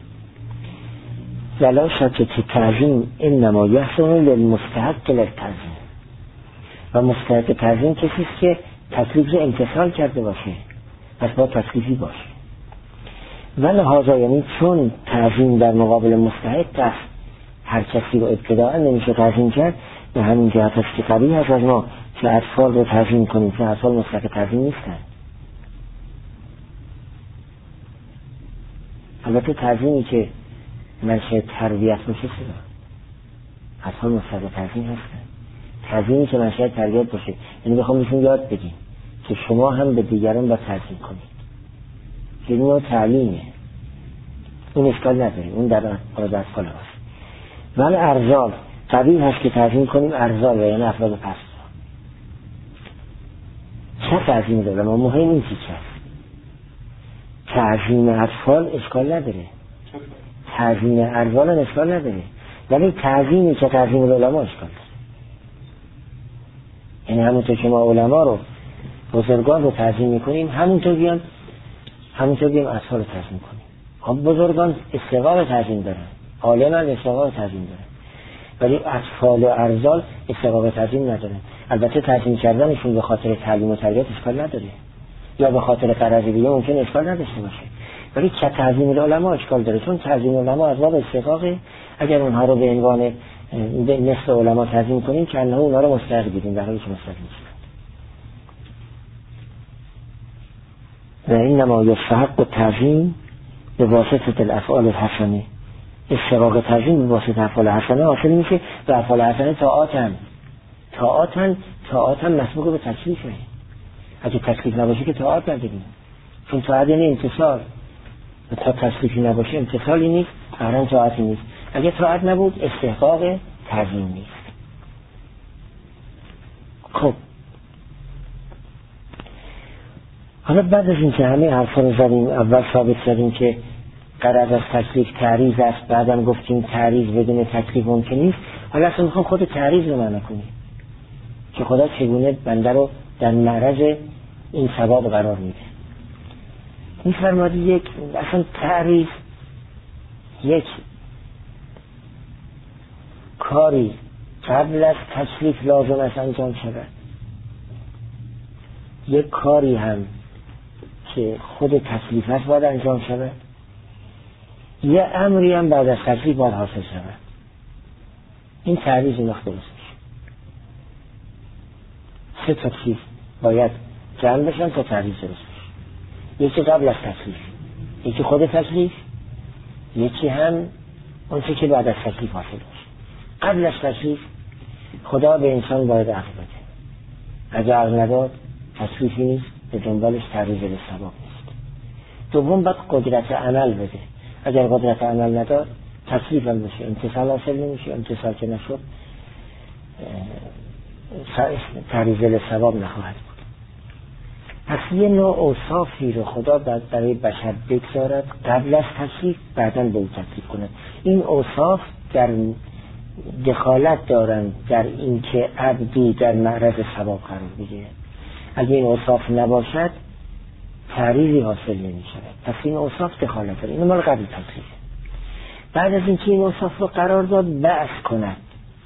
ولا شک که تعظیم انما یحصل للمستحق للتعظیم، و مستحق تعظیم کسی است که تکلیف رو امتثال کرده باشه، پس با تکلیفی باشه. و لحاظا یعنی چون تعظیم در مقابل مستحق است، هر کسی رو ابتداء نمیشه تعظیم کرد، به همین جهت است که قبیح هست از ما که اطفال رو تعظیم کنیم که اطفال مستحق تعظیم نیستن. البته تعظیمی که منشأ تربیت باشه چرا؟ اطفال مستحق تعظیم هستن. تعظیمی که منشأ تربیت باشه یعنی بخوام بهشون یاد بدیم که شما هم به دیگران با تعظیم کنید، که این نوع تعلیمه، اون اشکال نداره، اون در قرآن اطفال هست. ولی ارزال قبیح هست که تعظیم کنیم ارزال و یعنی افراد پست. چه تعظیم داره؟ ما مهم این چیز هست. تعظیم اطفال اشکال نداره، تعظیم ارزال هم اشکال نداره، ولی تعظیمی که تعظیم علما اشکال داره. یعنی همونطور که ما علما رو، بزرگان رو تعظیم میکنیم، همونطور بیان همونطور بیان اطفال رو تعظیم کنیم. خب بزرگان استقاق تعظیم دارن، عالمان استقاق تعظیم دارن، ولی اطفال و ارزال استقاق تعظیم ندارن. البته تعظیم کردنشون به خاطر تعلیم و تربیت اشکال نداره، یا به خاطر غرض دیگه ممکن اشکال نداشته باشه، ولی که تعظیم العلماء اشکال داره، چون تعظیم العلماء از باب استقاقه. اگر اونها رو به عنوان مثل علما تعظیم کنیم که انه اونها رو مستحق دیدیم، در حالی که مستحق نیستند. و اینما یستحق التعظیم به واسطه الافعال الحسنه. استحقاق تعظیم به واسطه افعال حسنه حاصل میشه و افعال حسنه طاعاتن طاعاتن طاعاتن مسبوق به تکلیفه. اگه تکلیف نباشه که طاعت نداریم، چون طاعت یعنی امتثال، و تا تکلیفی نباشه امتثالی نیست، قرآن طاعتی نیست. اگه طاعت نبود استحقاق تعظیم نیست. خب حالا بعد از این که همه حرفا رو زدیم، اول ثابت زدیم که غرض از تکلیف تعریض است، بعدم گفتیم تعریض بدون تکلیف ممکن نیست. حالا اصلا میخوام خود تعریض رو معنی کنیم که خدا چگونه بنده رو در معرض این ثواب قرار میده. میفرماد یک اصلا تعریض یک کاری قبل از تکلیف لازم است انجام شود، یک کاری هم که خود تکلیف است باید انجام شود، یه امری هم بعد از تکلیف باید حاصل شود. این تعریض این وقت درست میشه. سه تا چیز باید جمع بشن تا تعریض درست میشه. یکی قبل از تکلیف، یکی خود تکلیف، یکی هم اون چیزی که بعد از تکلیف حاصل میشه. قبل از تکلیف خدا به انسان باید عقل بده. اگه عقل نداد تکلیفی نیست، به دنبالش تعریض به ثواب نیست. دوم باید قدرت عمل بده. اگر قدرت عمل نداد تکلیف هم بشه، امتثال حاصل نمیشه، امتثال که نشد تعریض به ثواب نخواهد بود. پس یه نوع اوصافی رو خدا برای بشر بگذارد قبل از تکلیف، بعداً به او تکلیف کند. این اوصاف در دخالت دارند در اینکه عبدی در معرض ثواب قرار بگیرد. اگه این اوصاف نباشد تعریضی حاصل نمی شود. پس این اوصاف دخالت داره. این مال قبل تکلیف. بعد از اینکه این اوصاف رو قرار داد بعث کند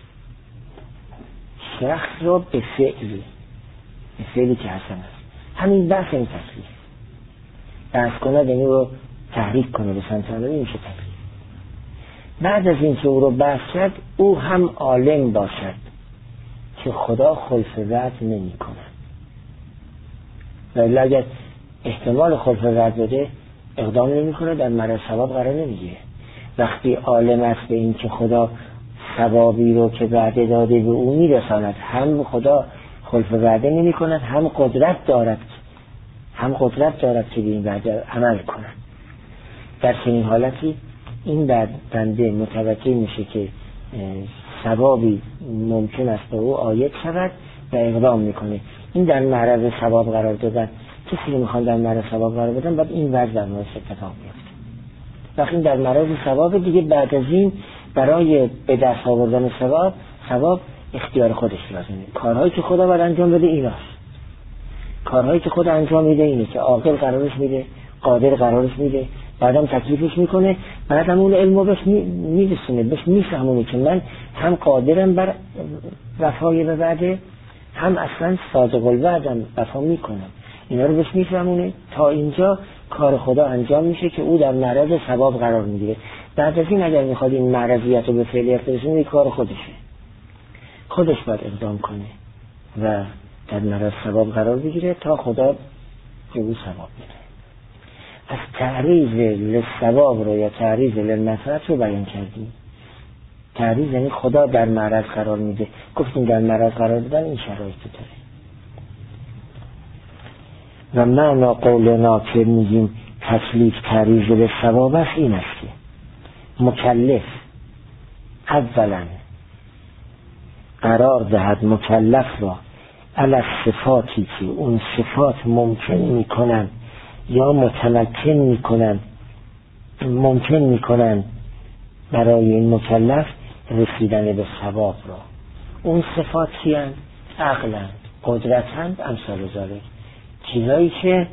شخص رو به فعلی، به فعلی که حسن است، همین بعث این تکلیف. بعث کند یعنی رو تحریک کنه به سمت عملی، میشه تکلیف. بعد از اینکه او رو بعث کرد او هم عالم باشد که خدا خلف وعد نمی کند. ولی اگر احتمال خلف وعد بده اقدام نمی کنه، در معرض ثواب قرار نمیگیره. وقتی عالم است به این که خدا ثوابی رو که وعده داده به او میرساند، هم خدا خلف وعده نمی کند، هم قدرت دارد هم قدرت دارد که به این وعده عمل کند. در چنین حالتی این بنده متوجه میشه که ثوابی ممکن است به او عاید شود و اقدام میکنه. این در معرض ثواب قرار دادن، کسی که میخوان در معرض ثواب قرار بدن باید این وضع در موردش اتفاق بیفته. وقتی در معرض ثواب دیگه بعد از این برای به دست آوردن ثواب ثواب اختیار خودش لازمه. کارهایی که خدا باید انجام بده ایناست. کارهایی که خدا انجام میده اینه که عاقل قرارش میده، قادر قرارش میده، بعدم تکلیفش میکنه، بعدم اون علمو بهش میرسونه، بهش میفهمونه که من هم قادرم بر وفای به وعده، هم اصلا صادق الوعدم وفا میکنم. اینا رو بهش میفهمونه. تا اینجا کار خدا انجام میشه که او در معرض ثواب قرار میگیره. بعد از این اگر میخواد این معرضیت رو به فعلیت برسونه، کار خودشه، خودش باید اقدام کنه و در معرض ثواب قرار بگیره تا خدا به او ثواب میده. از تعریض للثواب رو یا تعریض للنفرت رو بیان کردیم. تعریض یعنی خدا در معرض قرار میده. گفتیم در معرض قرار دادن این شرایط داره. و معنا قولنا که میگیم تکلیف تعریض للثواب است این است که مکلف اولا قرار دهد مکلف را علی صفاتی که اون صفات ممکن میکنن یا متمکن میکنن ممکن میکنن برای این مکلف رسیدن به ثواب را. اون صفات چی‌اند؟ عقلند، قدرتند، امثال ذالک، چیزایی که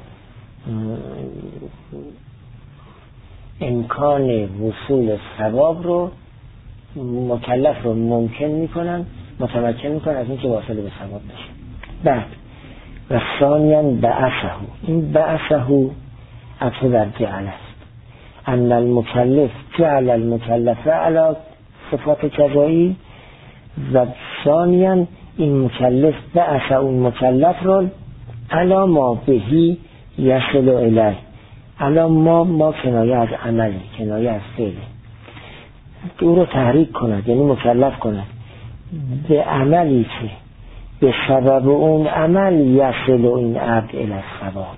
امکان وصول ثواب رو مکلف رو ممکن میکنن، متمکن میکنن از این که واصل به ثواب بشه. بعد و ثانیاً بعثه، این بعثه عطف بر جعل است. ان المکلف جعل المکلف علی صفات کذایی و ثانیاً این مکلف بعث اون مکلف رو علی ما بهی یصل الیه. علی ما ما کنایه از عمل، کنایه از فعل، او رو تحریک کند یعنی مکلف کند به عملی که به سبب اون عمل یصل این عبد الی الثواب.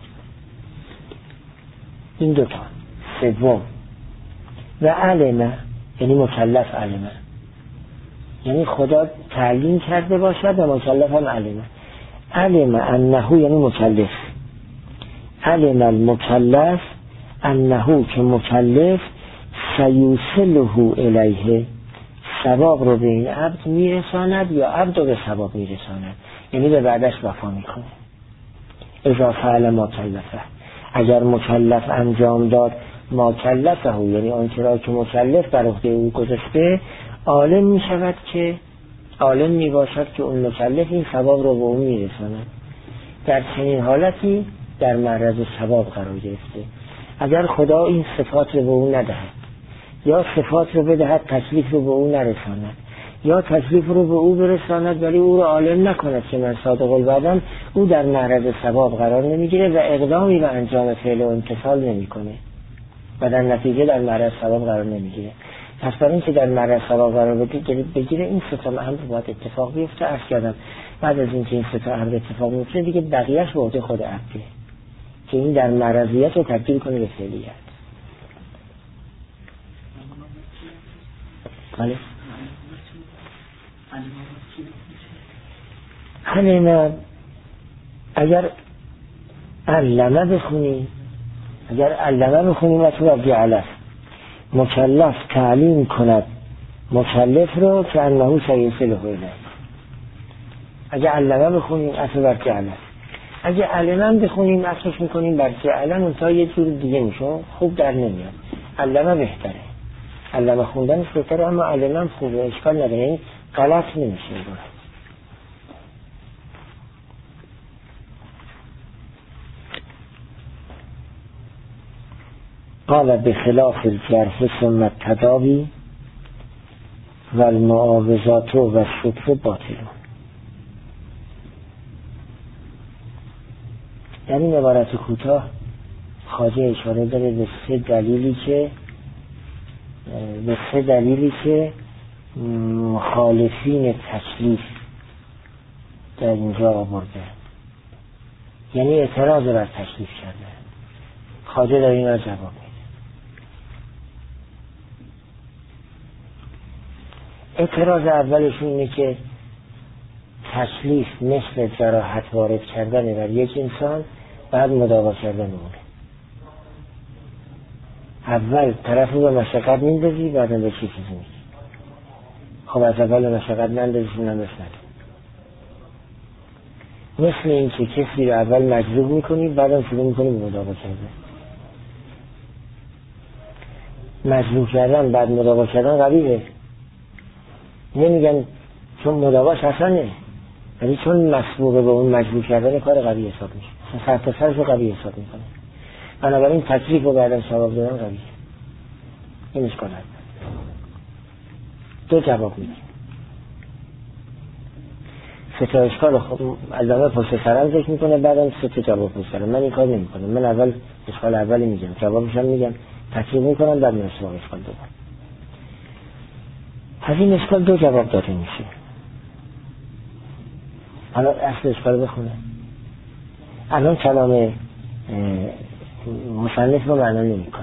این دوتا. سوم و علمه یعنی مکلف علمه، یعنی خدا تعلیم کرده باشد و مکلف هم علمه. علم انه یعنی مکلف، علم المکلف انه که مکلف سیوصله الیه، ثواب رو به این عبد میرساند یا عبد رو به ثواب میرساند، یعنی به بعدش وفا میکنه. اذا فعل مکلفه، اگر مکلف انجام داد مکلفه یعنی آن چرا که مکلف بر عهده او گذاشته، عالم میشود که عالم میباشد که اون مکلف این ثواب رو به اون میرساند. در چنین حالتی در معرض ثواب قرار گرفته. اگر خدا این صفات رو به اون ندهد یا صفات رو بدهد تکلیف رو به اون نرساند یا تکلیف رو به او برساند ولی او رو عالم نکند که من صادق الوعدم، او در معرض ثواب قرار نمیگیره و اقدامی به انجام فعل و امتثال نمیکنه و در نتیجه در معرض ثواب قرار نمیگیره. پس برای این که در معرض ثواب قرار بگیره این سه تا امر باید اتفاق بیفته. عرض کردم بعد از اینکه این سه تا امر اتفاق بیفته دیگه بقیه‌اش به عهده خود عبده که این در معرضیت رو تبدیل کنه به فعلیت. بله. علمه اگر علمه بخونیم اگر علمه بخونیم و تو بر جعله مکلف تعلیم کند مکلف رو که انه سیوصله الیه. اگر علمه بخونیم اصل بر جعله، اگر علمه بخونیم اصلش میکنیم بر جعله، منتها یه جور دیگه میشه، خوب در نمیاد. علمه بهتره، علمه خوندنش بهتره، اما علمه خوبه، اشکال نداره، یعنی غلط نمیشه. قال بخلاف الجرح ثم التداوی و المعاوضات و الشکر باطلون. در این عبارت کوتاه خواجه اشاره داره به سه دلیلی که به سه دلیلی که مخالفین تکلیف در اینجا آورده، یعنی اعتراض بر تکلیف کرده. خواجه در این را جواب میده. اعتراض اولشون اینه که تکلیف مثل جراحت وارد کردن بر یک انسان بعد مداوا کردن اونه. اول طرف رو به مشقت میندازی بعد به چی چیزی میگی. خب از اول به مشقت نندازی نمیشنه. مثل این که کسی رو اول مجذوب میکنی بعدم شروع میکنی به مداوا کردن. مجذوب کردن بعد مداوا کردن قبیله. نمیگن چون مداواش حسنه، ولی چون مسبوق به اون مجذوب کردن کار قوی حساب میشه، سر تا سرش رو قوی حساب میکنه. بنابراین تکلیف رو بعدم ثواب دادن قویه. این اشکال هست. دو جواب میدیم. سه تا اشکال خب علامه پشت سرم ذکر میکنه، بعدم سه تا جواب پشت سرم. من این کار نمیکنم. من اول اشکال اولی میگم، جوابش هم میگم، تکلیف میکنم، بعد میرسم به اشکال دوم. از این اشکال دو جواب داده میشه. حالا اصل اشکال بخونه. الان کلام مصنف رو معنا نمیکنه.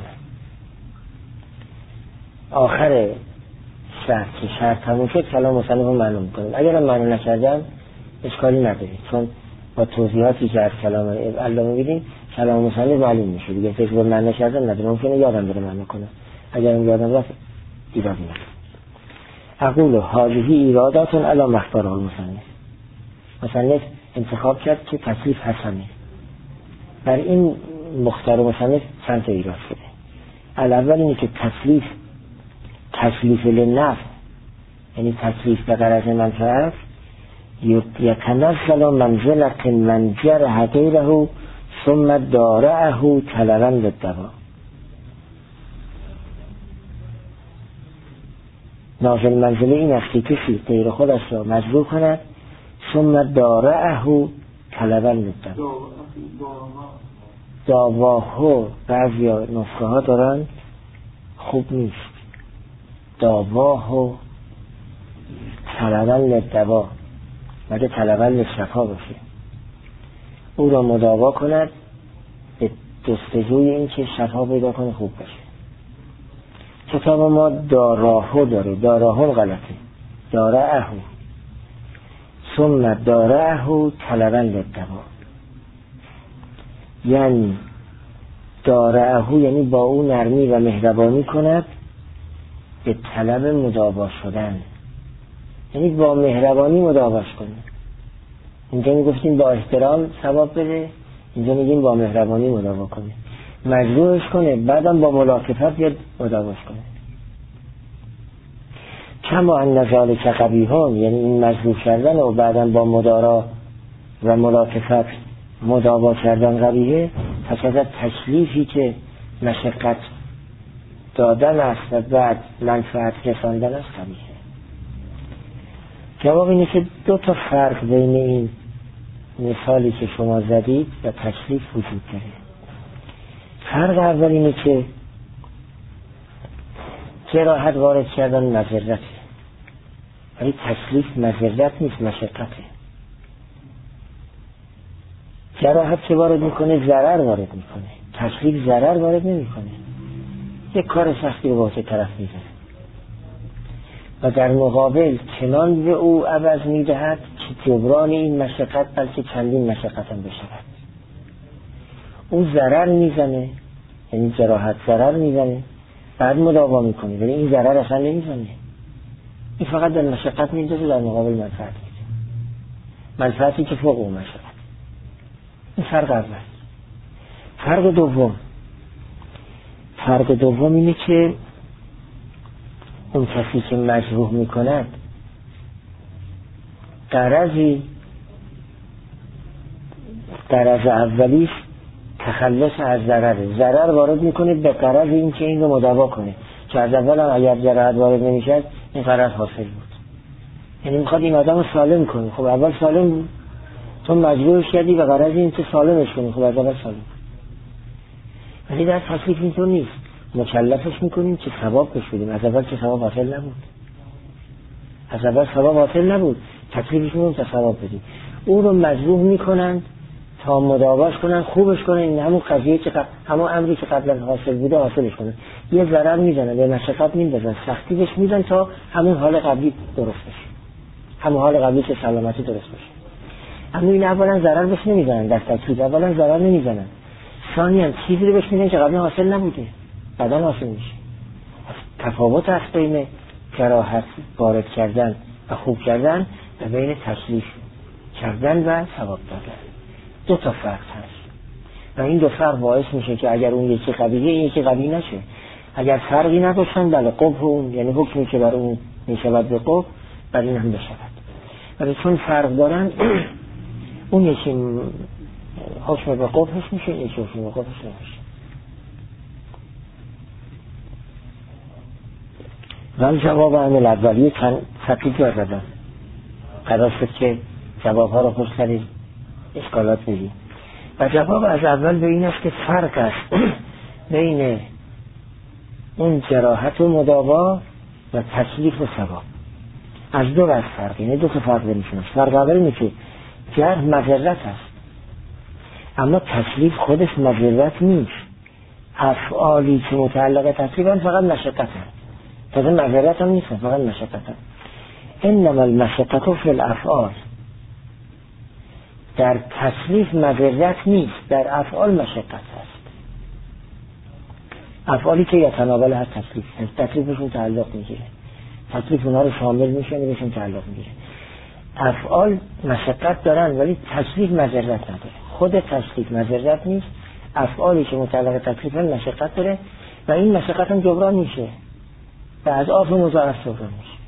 آخر شرط که شرط تموم شد کلام مصنف رو معنا میکنه. اگر هم معنا نکردم اشکالی نداره، چون با توضیحاتی که از کلام علامه میدیم کلام مصنف معلوم میشه دیگه. فکر به معنا کردن نداره، ممکنه یادم بره معنا کنه. اگر هم یادم رفت ایرادی نداره. اقول هذه ایرادات علی مختار المصنف. مصنف انتخاب کرد که تکلیف حسنه. بر این مختار مصنف چند تا ایراد شده. الاول اینه که تکلیف تکلیف لنفع، یعنی تکلیف به غرض منفعت، یتنزل منزلة من جرح غیره ثم دارعه طلبا للدوا. نازل منزله این است که کسی غیر خودش را مجبور کند ثم دارعه طلبا للدوا. داواهو بعضی نسخه ها دارن خوب نیست. داواهو طلبا للدوا، مگه طلبا للشفا باشه. او را مداوا کند به جستجوی این که شفا پیدا کنه، خوب باشه. کتاب ما داراهو داره، داراهو غلطه، دارعه ثم دارعه طلبا للدوا. یعنی دارعه یعنی با او نرمی و مهربانی کند به طلب مداوا شدن، یعنی با مهربانی مداواش کنه. اینجا میگفتیم با احترام ثواب بده، اینجا میگیم با مهربانی مداوا کنه، مجبورش کنه، بعدم با ملاطفت بیاد مداواش کنه. کما ان ذلک قبیحون، یعنی این مجبور کردن و بعدم با مدارا و ملاطفت مداوا کردن قبیحه. پس از تکلیفی که مشقت دادن است و بعد منفعت رساندن است قبیحه. جواب اینه که دو تا فرق بین این مثالی که شما زدید و تکلیف وجود داره. فرق اول اینه که جراحت وارد کردن مضرته، ولی تکلیف مضرت نیست، مشقته. جراحت چه وارد میکنه؟ ضرر وارد میکنه. تکلیف ضرر وارد نمیکنه، یک کار سختی رو واسه طرف میزنه و در مقابل چنان به او عوض میدهد که جبران این مشقت بلکه چندین مشقت هم بشود. او ضرر میزنه، یعنی جراحت ضرر میزنه، بعد مداوا میکنه، ولی این ضرر اصلا نمیزنه. این فقط در مشقت میندازه، در مقابل منفعت میده، منفعتی که فوق اون مشقت. این فرق اول. فرق دوم فرق دوم اینه که اون کسی که مجروح میکند غرضی غرض اولیش تخلص از ضرره، ضرر وارد میکنه به غرض این که این رو مداوا کنه، که از اول هم اگر ضرر وارد نمیشد این غرض حاصل بود. یعنی میخواد این آدم رو سالم کنه. خب اول سالم بود، تو مجبورش کردی به غرض این که سالمش کنی، خب از اول سالم بود. ولی در تکلیف اینطور نیست، مکلفش میکنیم که ثواب بش بدیم. از اول که ثواب حاصل نبود، از اول ثواب حاصل نبود، تکلیفش میکنیم تا ثواب بدیم. او رو مجبور میکنن تا مداواش کنن، خوبش کنن، این همون قضیه که قبل، همون امری که قبلا حاصل بوده حاصلش کنن. یه ضرر میزنن، به مشقت میندازن، سختی بهش میدن تا همون حال قبلی درست بشه، همون حال قبلی که سلامتی درست بشه. اما این اولا ضرر بهش نمیزنن، در تکلیف اولا ضرر نمیزنن، ثانیاً چیزی رو بهش میدن که قبلا حاصل نبوده. بعدا حاصل میشه. تفاوت هست بین جراحت وارد کردن و خوب کردن و بین تسلیف کردن و ثواب دادن. دو تا فرق هست و این دو فرق باعث میشه که اگر اون یکی قویه این یکی قوی نشه. اگر فرقی نداشتن بله قبح اون یعنی حکمی که بر اون میشود به قبح بر این هم بشود، ولی چون فرق دارن اون یکی حکم به قبحش میشه یکی حکم به قبحش نمیشه. من جواب عمل اولیه چند سطحی جا دادم، قرار شد که جوابها رو خوش کردیم اشکالات بگیم و جواب از اول به این است که فرق است بین اون جراحت و مداوا و تکلیف و ثواب. از دو بس فرق، اینه دو تا فرق بینشون است. فرق اول اینه که جرح مضرت است اما تکلیف خودش مضرت نیست. افعالی که متعلق تکلیف هم فقط مشقت هم تازه مضرت هم نیست، فقط مشقت هم. انما المشقت فی الافعال، در تکلیف مضرت نیست، در افعال مشقت هست. افعالی که یتناول هر تکلیف تکلیفشون تعلق میگیره، تکلیف اونها رو شامل میشه بهشون تعلق میگیره. افعال مشقت دارن ولی تکلیف مضرت نداره. خود تکلیف مضرت نیست، افعالی که متعلق تکلیف هم مشقت داره و این مشقت هم جبران میشه و از آف مضاعف جبران میشه.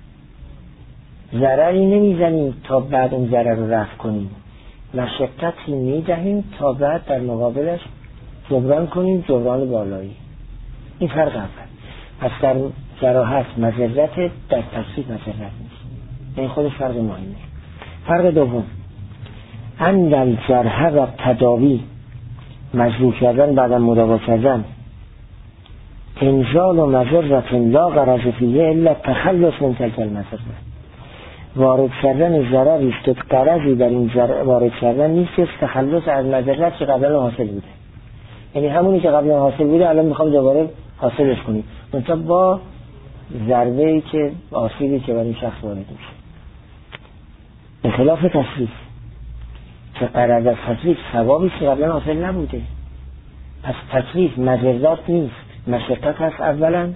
ضرری نمیزنیم تا بعد اون ضرر رو رفع کنیم، مشقتی میدهیم تا بعد در مقابلش جبران کنیم، جبران بالایی. این فرق اول. پس در جراحت مضرت، در تکلیف مضرت نیست. این خودش فرق مهمه. فرق دوم، ان الجرح و تداوی مجروح کردن بعد مداوا کردن انزال و مضرت لا غرض فیه الا تخلص من تلک المضره، وارد کردن ضرری است که غرضی در این وارد کردن نیست که تخلص از مضرت که قبلا حاصل بوده. یعنی همونی که قبلا حاصل بوده الان میخوام دوباره حاصلش کنیم، منتها با ضربه‌ای که آسیبی که برای این شخص وارد میشه. به خلاف تسلیف که غرض از تسلیف ثوابی که قبلا حاصل نبوده. پس تسلیف مضرت نیست، مشقت هست اولا.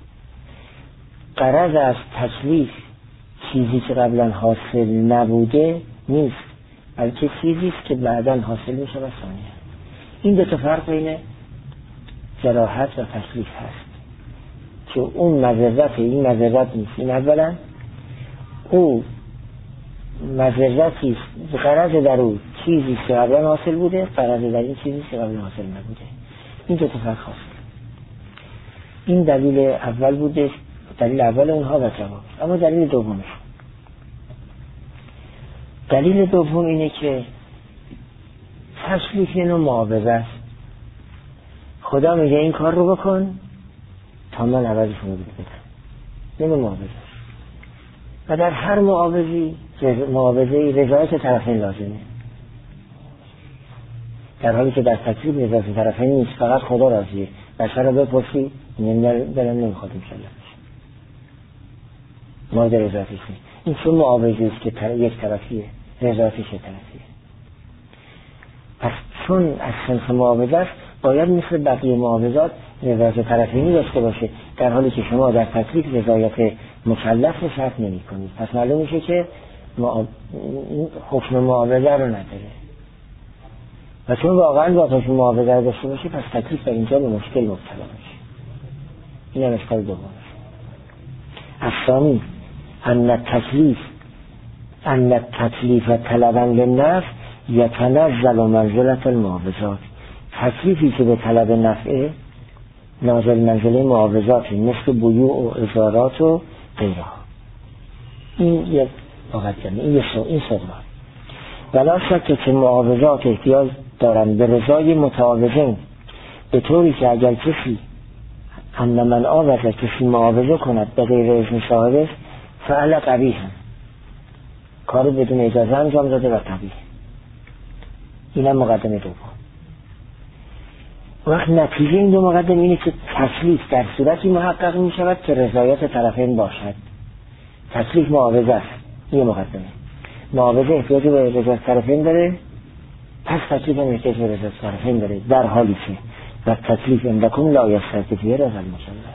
غرض از تسلیف چیزی که قبلا حاصل نبوده نیست، بلکه چیزی است که بعداً حاصل میشه و ثانیه. این دو تا فرق بین جراحت و تسلیف هست که اون مضرت این مضرت نیست. این اولا او مضرتی است، غرض در او چیزی که قبلا حاصل بوده، غرض در این چیزی که قبلا حاصل نبوده. این دو تا فرق هست. این دلیل اول بوده، دلیل اول اونها و جواب. اما دلیل دومش، دلیل دوم اینه که تسلیف اینو معاوضه است. خدا میگه این کار رو بکن تا من عوضش رو بدم. اینو معاوضه است و در هر معاوضی معاوضه رضایت طرفین لازمه، در حالی که در تکلیف رضایت طرفین نیست، فقط خدا راضیه. بشر رو بپرسی دلم نمیخواد انشالله مورد رضایتش نیست. این چون معاوضه است که طرف یک طرفیه، رضایتش یک طرفیه. پس چون از صنف معاوضه است باید مثل بقیه معاوضات رضایت طرفینی داشته باشه، در حالی که شما در تکلیف رضایت مکلف رو شرط نمی کنید. پس معلوم میشه که حکم معاوضه رو نداره و چون واقعا با حکم معاوضه رو داشته باشه پس تکلیف در اینجا به مشکل مبتلا میشه. این هم اشکال دومش. الثانی ان التکلیف ان التکلیف طلبا للنفع یتنزل منزلة المعاوضات، تکلیفی که به طلب نفعه نازل منزله معاوضاتی مثل بیوع و اجارات و غیره. این یک مقدمه، این این صغرا. ولا شک که معاوضات احتیاج دارند به رضای متعاوضین، به طوری که اگر کسی ان من آوضه کسی معاوضه کند به غیر اذن صاحبش فعل قبیح، کارو بدون اجازه انجام داده و قبیح. اینم مقدمه دوم. وقت نتیجه این دو مقدمه اینه که تکلیف در صورتی محقق می شود که رضایت طرفین باشد. تکلیف معاوضه است. این مقدمه. معاوضه احتیاج به رضایت طرفین داره، پس تکلیف هم احتیاج به رضایت طرفین داره، در حالی که و تکلیف اندکم لا یستکفیه رضا المکلف.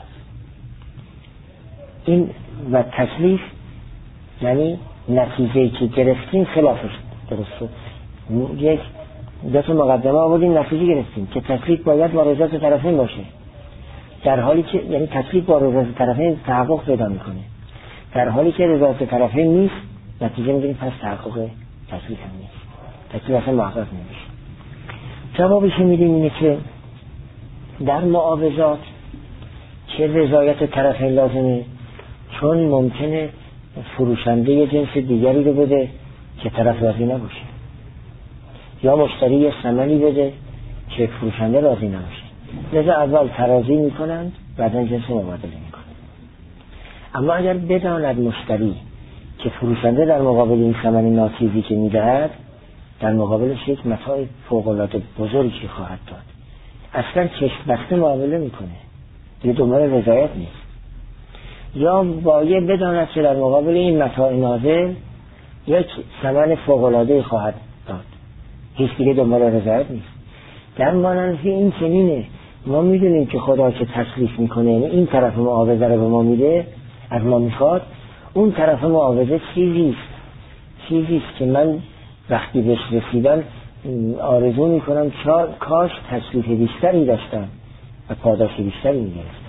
این و تکلیف یعنی نتیجه‌ای که گرفتیم خلافش درسته. یک دو تا مقدمه آوردیم، نتیجه گرفتیم که تکلیف باید با رضایت طرفین باشه، در حالی که یعنی تکلیف با رضایت طرفین تحقق پیدا میکنه. در حالی که رضایت طرفین نیست، نتیجه میگیریم پس تحقق تکلیف هم نیست، تکلیف اصلا محقق نمیشه. جوابش میدیم اینه که در معاوضات چه رضایت طرفین لازمه، چون ممکنه فروشنده یه جنس دیگری رو بده که طرف راضی نباشه، یا مشتری یه ثمنی بده که فروشنده راضی نباشه. لذا اول ترازی میکنند، بعدا جنس مبادله میکنند. اما اگر بداند مشتری که فروشنده در مقابل این ثمن ناچیزی که میدهد در مقابلش یک متاع فوق‌العاده بزرگی خواهد داد، اصلا چشم بسته معامله میکنه، یه دنبال رضایت نیست. یا باید بداند که در مقابل این متاع نازل یک ثمن فوق‌العاده خواهد داد، هیچ دیگه دنبال رضایت نیست. در مانند این چنینه، ما میدونیم که خدا که تکلیف میکنه، یعنی این طرف معاوضه رو به ما میده، از ما میخواد، اون طرف معاوضه چیزیست چیزیست که من وقتی بهش رسیدم آرزو میکنم کاش تکلیف بیشتری داشتم و پاداش بیشتری میگرفتم.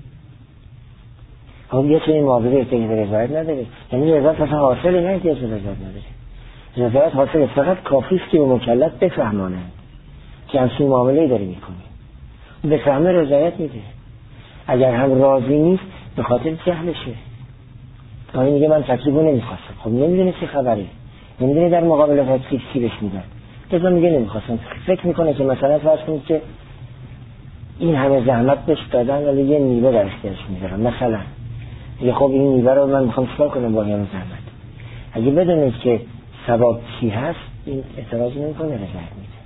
خب یه چنین معاوضه احتیاج به رضایت نداره، یعنی رضایت اصلا حاصله، نه احتیاج به رضایت نداره. رضایت حاصله، فقط کافیست که به مکلف بفهمانه که همچین معامله‌ای داره میکنه، بفهمه رضایت میده. اگر هم راضی نیست به خاطر جهلشه، آنی میگه من تکلیفو نمیخواستم، خب نمیدونه چه خبره، نمیدونه در مقابل تکلیف چی بهش میدن، لذا میگه نمیخواستم. فکر میکنه که مثلا فرض کنید که این همه زحمت بهش دادن ولی یه میوه درش درش میذارم، مثلا یه خب این میوه رو من میخوام چیکار کنم با این زحمت. اگه بدونید که ثواب چی هست این اعتراض نمیکنه، رضایت میده.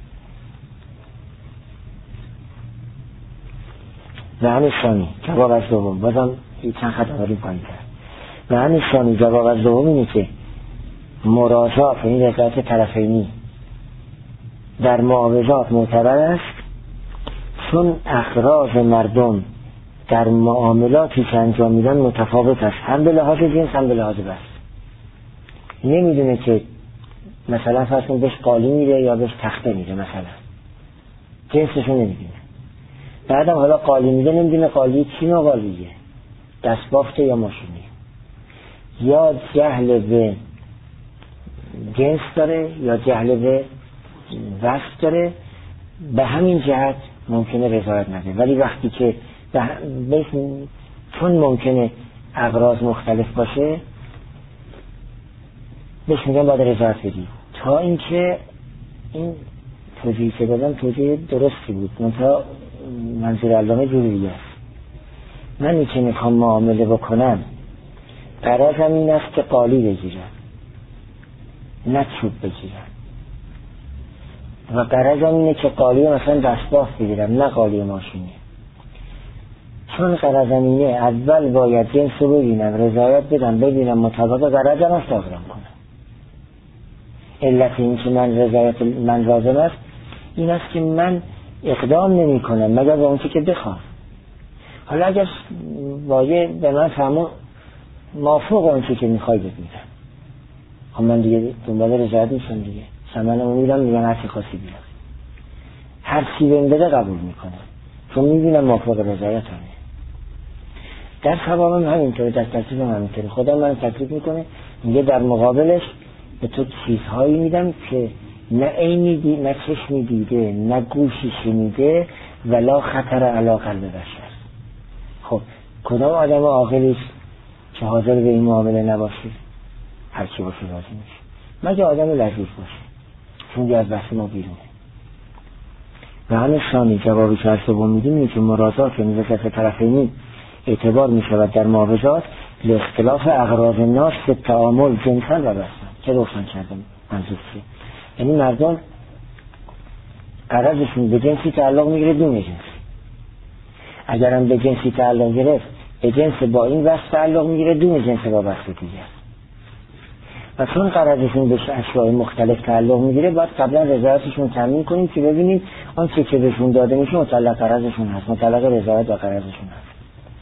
و همین ثانی جواب از دوم، بازم چند خط آوریم پایین کرد. و همین ثانی جواب از دوم اینه که مرازات، این رضایت طرفینی در معاوضات معتبر است، چون اخراج مردم در معاملاتی که انجام میدن متفاوت است، هم به لحاظ جنس هم به لحاظ بس. نمیدونه که مثلا فرض کن بهش قالی میده یا بهش تخته میده، مثلا جنسشو نمیدونه. بعدم حالا قالی میده، نمیدونه قالی چی نوع قالیه، دست بافته یا ماشینی، یا جهل به جنس داره یا جهل به وصف داره، به همین جهت ممکنه رضایت نده. ولی وقتی که چون ممکنه اغراض مختلف باشه بهش میگن باید رضایت بدی، تا اینکه این توجیه که دادم توجیه درستی بود، منتها منظور علامه جوری دیگه است. من که میخوام معامله بکنم غرضم این است که قالی بگیرم نه چوب بگیرم، و غرضم اینه که قالی مثلا دستباف بگیرم نه قالی ماشینی. چون غرضم اینه اول باید جنس رو ببینم، رضایت بدم، ببینم مطابق غرضم است اقدام کنم. علت این که من رضایت من لازم است این است که من اقدام نمی کنم مگر به اون چی که بخوام. حالا اگر باید به من فهمون موافق اون چی که میخوای بد میدم، خب من دیگه دنبال رضایت نیستم دیگه، ثمنمو میدم، میگن هر چی خواستی بیار، هر چی بهم بده قبول میکنم چون میبینم موافق رضایت همه. در ثوابم همینطوره، در تکلیفم همینطوره. خدا من تکلیف میکنه، میگه در مقابلش به تو چیزهایی میدم که نه عینی دی، نه چشمی دیده، نه گوشی شنیده، ولا خطر علی قلب بشر. خب کدام آدم عاقلی است که حاضر به این معامله نباشه؟ هر چی باشه راضی میشه، مگه آدم لذیذ باشه، چون از بحث ما بیرونه. و همین ثانی جوابی که از دوم میدیم اینه که مرازات و نزاکت طرفینی اعتبار میشود در معاوضات لاختلاف اغراض الناس به تعامل جنسا و بسن، که روشن کردم منظور چیه. یعنی مردم غرضشون به جنسی تعلق میگیره، دون جنسی. اگرم به جنسی تعلق گرفت، به جنس با این وصف تعلق میگیره، دون جنس با وصف دیگر. و چون غرضشون به اشیاء مختلف تعلق میگیره، باید قبلا رضایتشون تامین کنیم که ببینیم آنچه که بهشون داده میشه مطلق قرضشون هست، مطلق رضایت و قرضشون هست.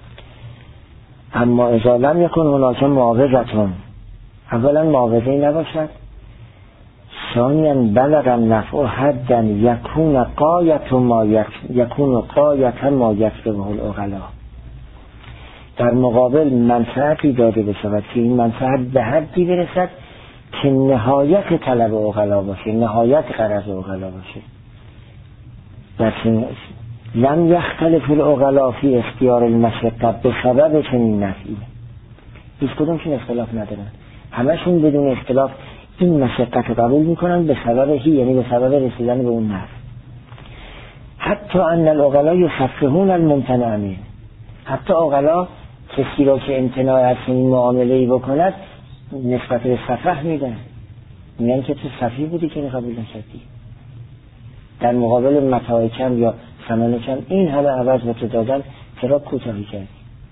اما اذا لم یکن هناک معاوضتون، اولا معاوضه‌ای نباشد، ثانیا بلغ النفع حدا یکون غایت ما یکون غایت ما یکسبه العقلا، در مقابل منفعتی داده بشود که این منفعت به حدی برسد که نهایت طلب عقلا باشه، نهایت قرض عقلا باشه. لكن لم يختلف العقلا فی اختیار المشقه به سبب چنین نفعی، هیچ کدومشون اختلاف ندارن، همشون بدون اختلاف این مشقت رو قبول میکنن به سبب هی، یعنی به سبب رسیدن به اون نفع. حتی ان العقلا یصفحون الممتنع منه، حتی عقلا کسی را که امتناع از این معامله‌ای بکند نسبت به سفح میدن، میگن که تو سفیه بودی که قبول نکردی، در مقابل متاع کم یا ثمن کم این همه عوض به تو دادن چرا کوتاهی کردی؟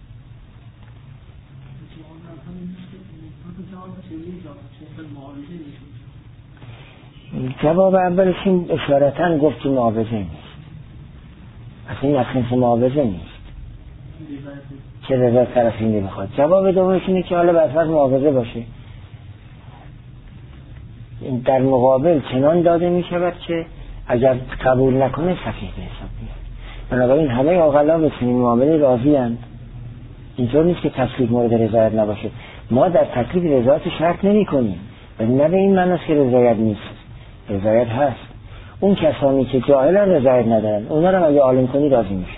جواب اولش این اشارتاً گفت که معاوضه نیست، اصلا این اصلا معاوضه نیست که رضا طرفی نمیخواد. جواب دومش اینه که حالا بسیار معاوضه باشه، این در مقابل چنان داده میشود که اگر قبول نکنه سفیه به حساب میاد. بنابراین همه عقلا به چنین معامله راضی اند، اینطور نیست که تکلیف مورد رضایت نباشه. ما در تکلیف رضایت شرط نمی کنیم، ولی نه به این معنی که رضایت نیست، رضایت هست. اون کسانی که جاهلن رضایت ندارن، اونا رو اگه عالم کنی راضی میشه.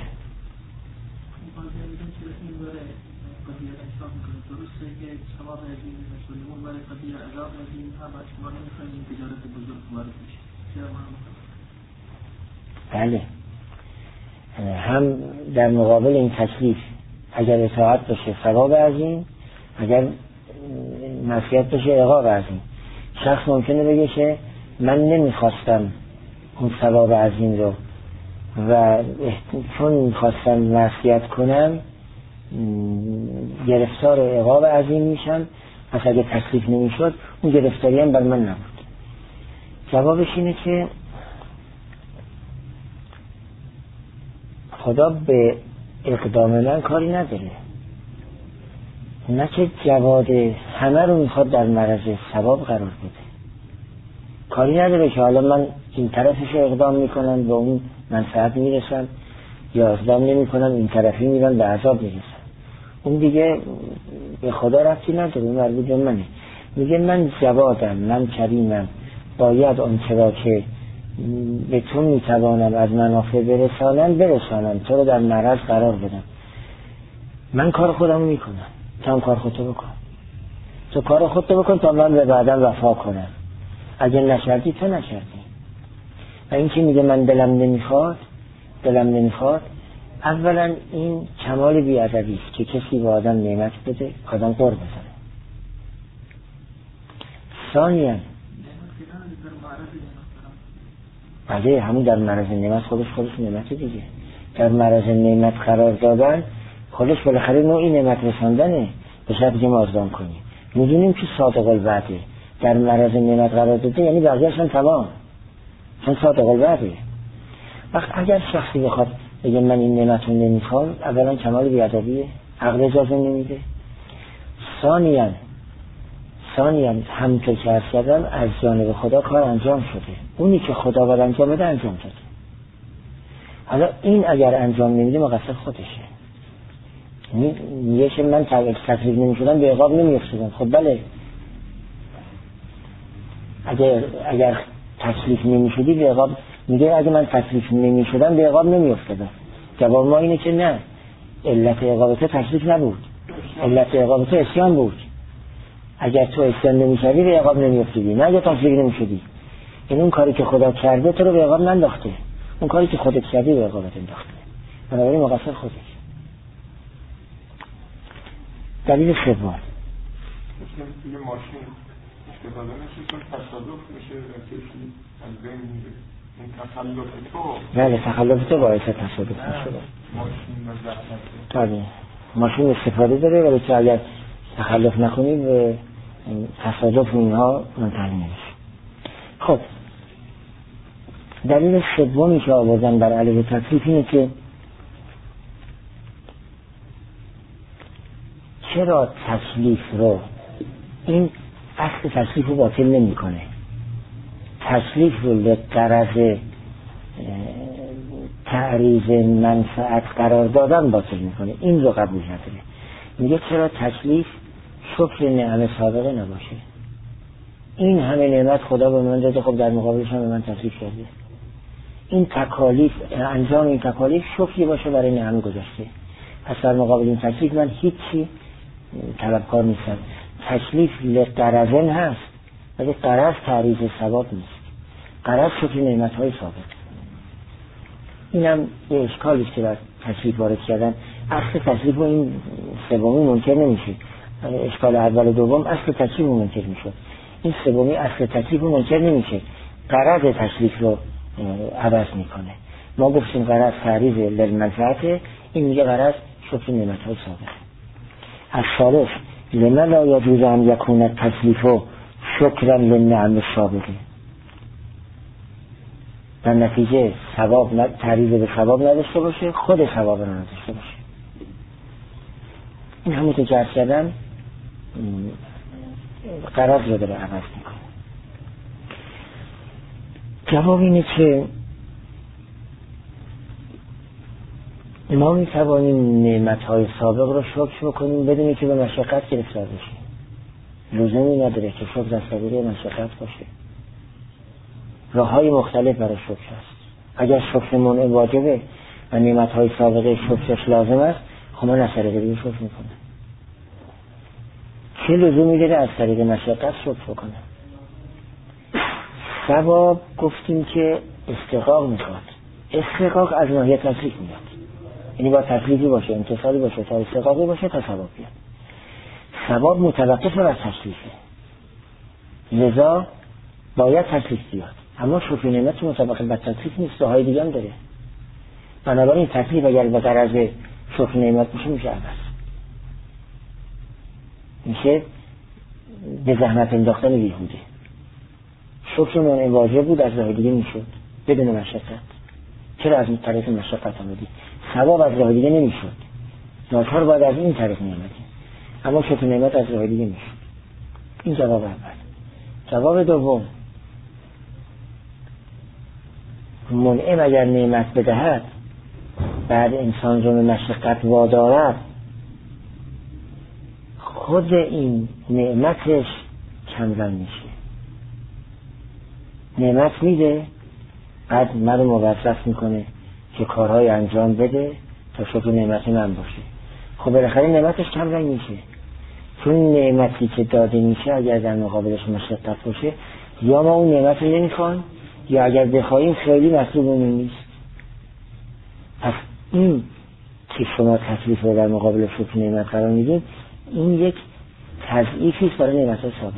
بله، هم در مقابل این تکلیف اگر اطاعت بشه ثواب عظیم، اگر معصیت بشه عقاب عظیم. شخص ممکنه بگه که من نمیخواستم اون ثواب عظیم رو و چون میخواستم معصیت کنم گرفتار عقاب عظیم میشم، پس اگه تکلیف نمیشد اون گرفتاری هم بر من نبود. جوابش اینه که خدا به اقدام من کاری نداره، نه که جواد همه رو میخواد در معرض ثواب قرار بده، کاری نداره که حالا من این طرفش اقدام میکنم به اون منفعت میرسم یا اقدام نمی کنم این طرفی میرم به عذاب میرسم. اون دیگه به خدا ربطی نداره، اون مربوط به منه. میگه من جوادم، من کریمم، باید اون چرا که به تو میتوانم از منافع برسانم برسانم، تو رو در معرض قرار بدم. من کار خودم میکنم، تو هم کار خودتو بکن، تو کار خودتو بکن تا من به بعدم وفا کنم. اگه نکردی تو نکردی. و این که میگه من دلم نمیخواد دلم نمیخواد اولا این کمال بی‌ادبی است که کسی به آدم نعمت بده آدم قر بزنه. ثانیاً بله، همون در معرض نعمت خودش خودش نعمت دیگه، در معرض نعمت قرار دادن خودش بالاخره نوعی نعمت رساندنه، به شرطی که ما اقدام کنیم. میدونیم که صادق الوعده در معرض نعمت قرار داده یعنی بقیه‌اش هم تمام، چون صادق الوعده. وقت اگر شخصی بخواد بگه من این نعمت رو نمیخوام، اولا کمال بی‌ادبیه، عقل اجازه نمیده. ثانیاً ثانیاً همونطور که عرض کردم از جانب خدا کار انجام شده، اونی که خدا باید انجام بده انجام داده. حالا این اگر انجام نمیده مقصر خودشه. میگه که من تکلیف نمیشدم به عقاب نمیافتادم. خب بله، اگر اگر تکلیف نمیشدی به عقاب، میگه اگه من تکلیف نمیشدم به عقاب نمیافتادم. جواب ما اینه که نه، علت عقاب تو تکلیف نبود، علت عقاب تو عصیان بود. اگر تو عصیان نمی‌کردی به عقاب نمی‌افتادی، نه اگه تکلیف نمی‌شدی. این اون کاری که خدا کرده تو رو به عقاب ننداخته، اون کاری که خودت کردی به عقابت انداخته. بنابراین مقصر خودت. دلیل سوم مثلا توی ماشین استفاده میشه چون تصادف میشه کسی از بین میره، این تخلف تو بله تخلف تو باعث تصادف میشه. ماشین مزحمت بله ماشین استفاده داره ولی که اگر تخلف نکنی به تصادف اینها منتهی نمیشه. خب دلیل سومی که آوردن بر علیه تکلیف اینه که چرا تکلیف رو، این اصل تکلیف رو باطل نمی کنه، تکلیف رو لغرض تعریض منفعت قرار دادن باطل میکنه، این رو قبول نداره. میگه چرا تکلیف شکر نعمت سابقه نباشه؟ این همه نعمت خدا به من داده، خب در مقابلش هم به من تکلیف کرده. این تکالیف، انجام این تکالیف شکری باشه برای نعمت گذاشته، پس در مقابل این تکلیف من هیچی طلبکار نیستم. تکلیف لغرضن هست ولی غرض تعریض ثواب نیست، غرض شکر نعمت های ثابت. اینم یه اشکالی که بر تکلیف وارد کردن. اصل تکلیف و این سومی منکر نمیشه، اشکال اول و دوم اصل تکلیف رو منکر میشه، این سومی اصل تکلیف رو منکر نمیشه، غرض تکلیف رو عوض میکنه. ما گفتیم غرض تعریض للمنفعت، این میگه غرض شکر نعمت های ثابت. الثالث لما لا يجوز ان يكون التکلیف شکرا للنعم السابقه، در نتیجه ثواب تعریض به ثواب نداشته باشه، خود ثواب رو نداشته باشه. این همون که جرس کردن غرض رو داره عوض میکنه. جواب اینه که ما میتوانیم نعمتهای سابق رو شکر بکنیم بدونی که به مشقت گرفتار بشیم، لزومی نداره که شکر از طریق مشقت باشه. راه های مختلف برای شکر هست. اگر شکر منع واجبه و نعمتهای سابقه شکرش لازم است، خب من از طریق دیگه شکر میکنم. چه لزومی داره از طریق مشقت شکر بکنم؟ ثواب گفتیم که استحقاق میخواد، استحقاق از ناحیه تکلیف میاد، یعنی با تکلیفی باشه، امتصالی باشه تا استحقاقی باشه تا ثواب بیاد. ثواب متوقف بر تکلیفه، لذا باید تکلیف بیاد. اما شکر نعمت مطابق بر تکلیف نیست، راههای دیگه هم داره. بنابراین تکلیف اگر به غرض شکر نعمت میشه میشه عوض، میشه به زحمت انداختن بیهوده. شکر منع واجب بود، از راه دیگه میشد بدون مشقت. چرا از این طریق مشقت آمدی؟ ثواب از راه دیگه نمیشد، ناچار باید از این طریق میامدی، اما شکر نعمت از راه دیگه میشد. این جواب اول. جواب دوم، منعم اگر نعمت بدهد بعد انسان رو به مشقت وادارد، خود این نعمتش کمرنگ میشه. نعمت میده بعد من رو موظف میکنه که کارهای انجام بده تا شکر نعمت من باشه. خب بالاخره نعمتش کمرنگ میشه، چون نعمتی که داده میشه اگر در مقابلش مشقت باشه، یا ما اون نعمت رو نمیخوایم یا اگر بخوایم خیلی مطلوبمون نیست. پس این که شما تکلیف رو در مقابل شکر نعمت قرار میدید، این یک تضعیفی است برای نعمت ثابت.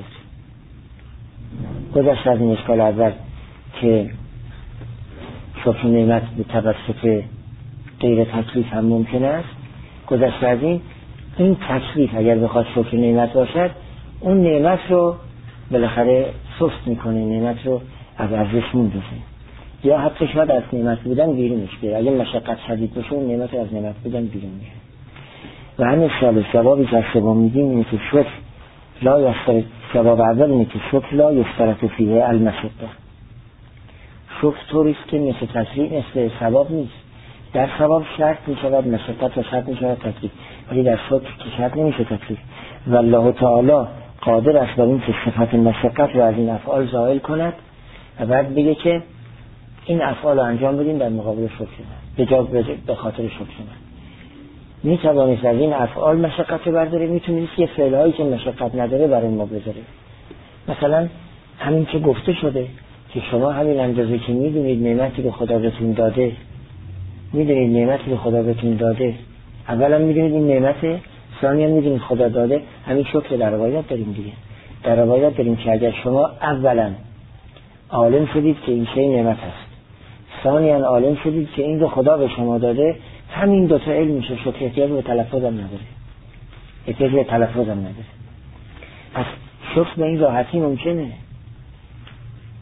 گذشت از این اشکال اول که شکر نعمت به توسط غیر تکلیف هم ممکن است، گذشت از این این تکلیف اگر بخواد شکر نعمت باشد، اون نعمت رو بالاخره سست میکنه، نعمت رو از ارزش میندازه، یا حتی شاید از نعمت بودن بیرونش بیاره. اگر مشقت شدید باشه اون نعمت از نعمت بودن بیرون میشه. و همین سال جوابی که از سوم میدیم اینه که شکر لا یشترط، جواب اول اینه که شکر لا یشترط فیه المشقه. شکر طوریست که مثل تکلیف مثل ثواب نیست. در ثواب شرط میشود مشقت و شرط میشود تکلیف، ولی در شکر که شرط نمیشه تکلیف. و الله تعالی قادر است بر این که صفت مشقت رو از این افعال زائل کند و بعد بگه که این افعال رو انجام بدین در مقابل شکر من، به جا به خاطر شکر من. می توانست از این افعال مشقت رو برداره، میتونید یه فعلهایی که مشقت نداره برای ما بذاره. مثلا همین که گفته شده که شما همین اندازه که میدونید نعمتی که خدا بهتون داده، میدونید نعمتی که خدا بهتون داده، اولا میدونید این نعمته، ثانیا میدونید خدا داده، همین شکر در روایت داریم دیگه. در روایت داریم که اگر شما اولا عالم شدید که این شی نعمت است، ثانیا عالم شدید که این رو خدا به شما داده، همین دو تا علم میشه شکر. احتیاج به تلفظ هم نداره، احتیاج به تلفظ هم نداره. پس شکر به این راحتی ممکنه.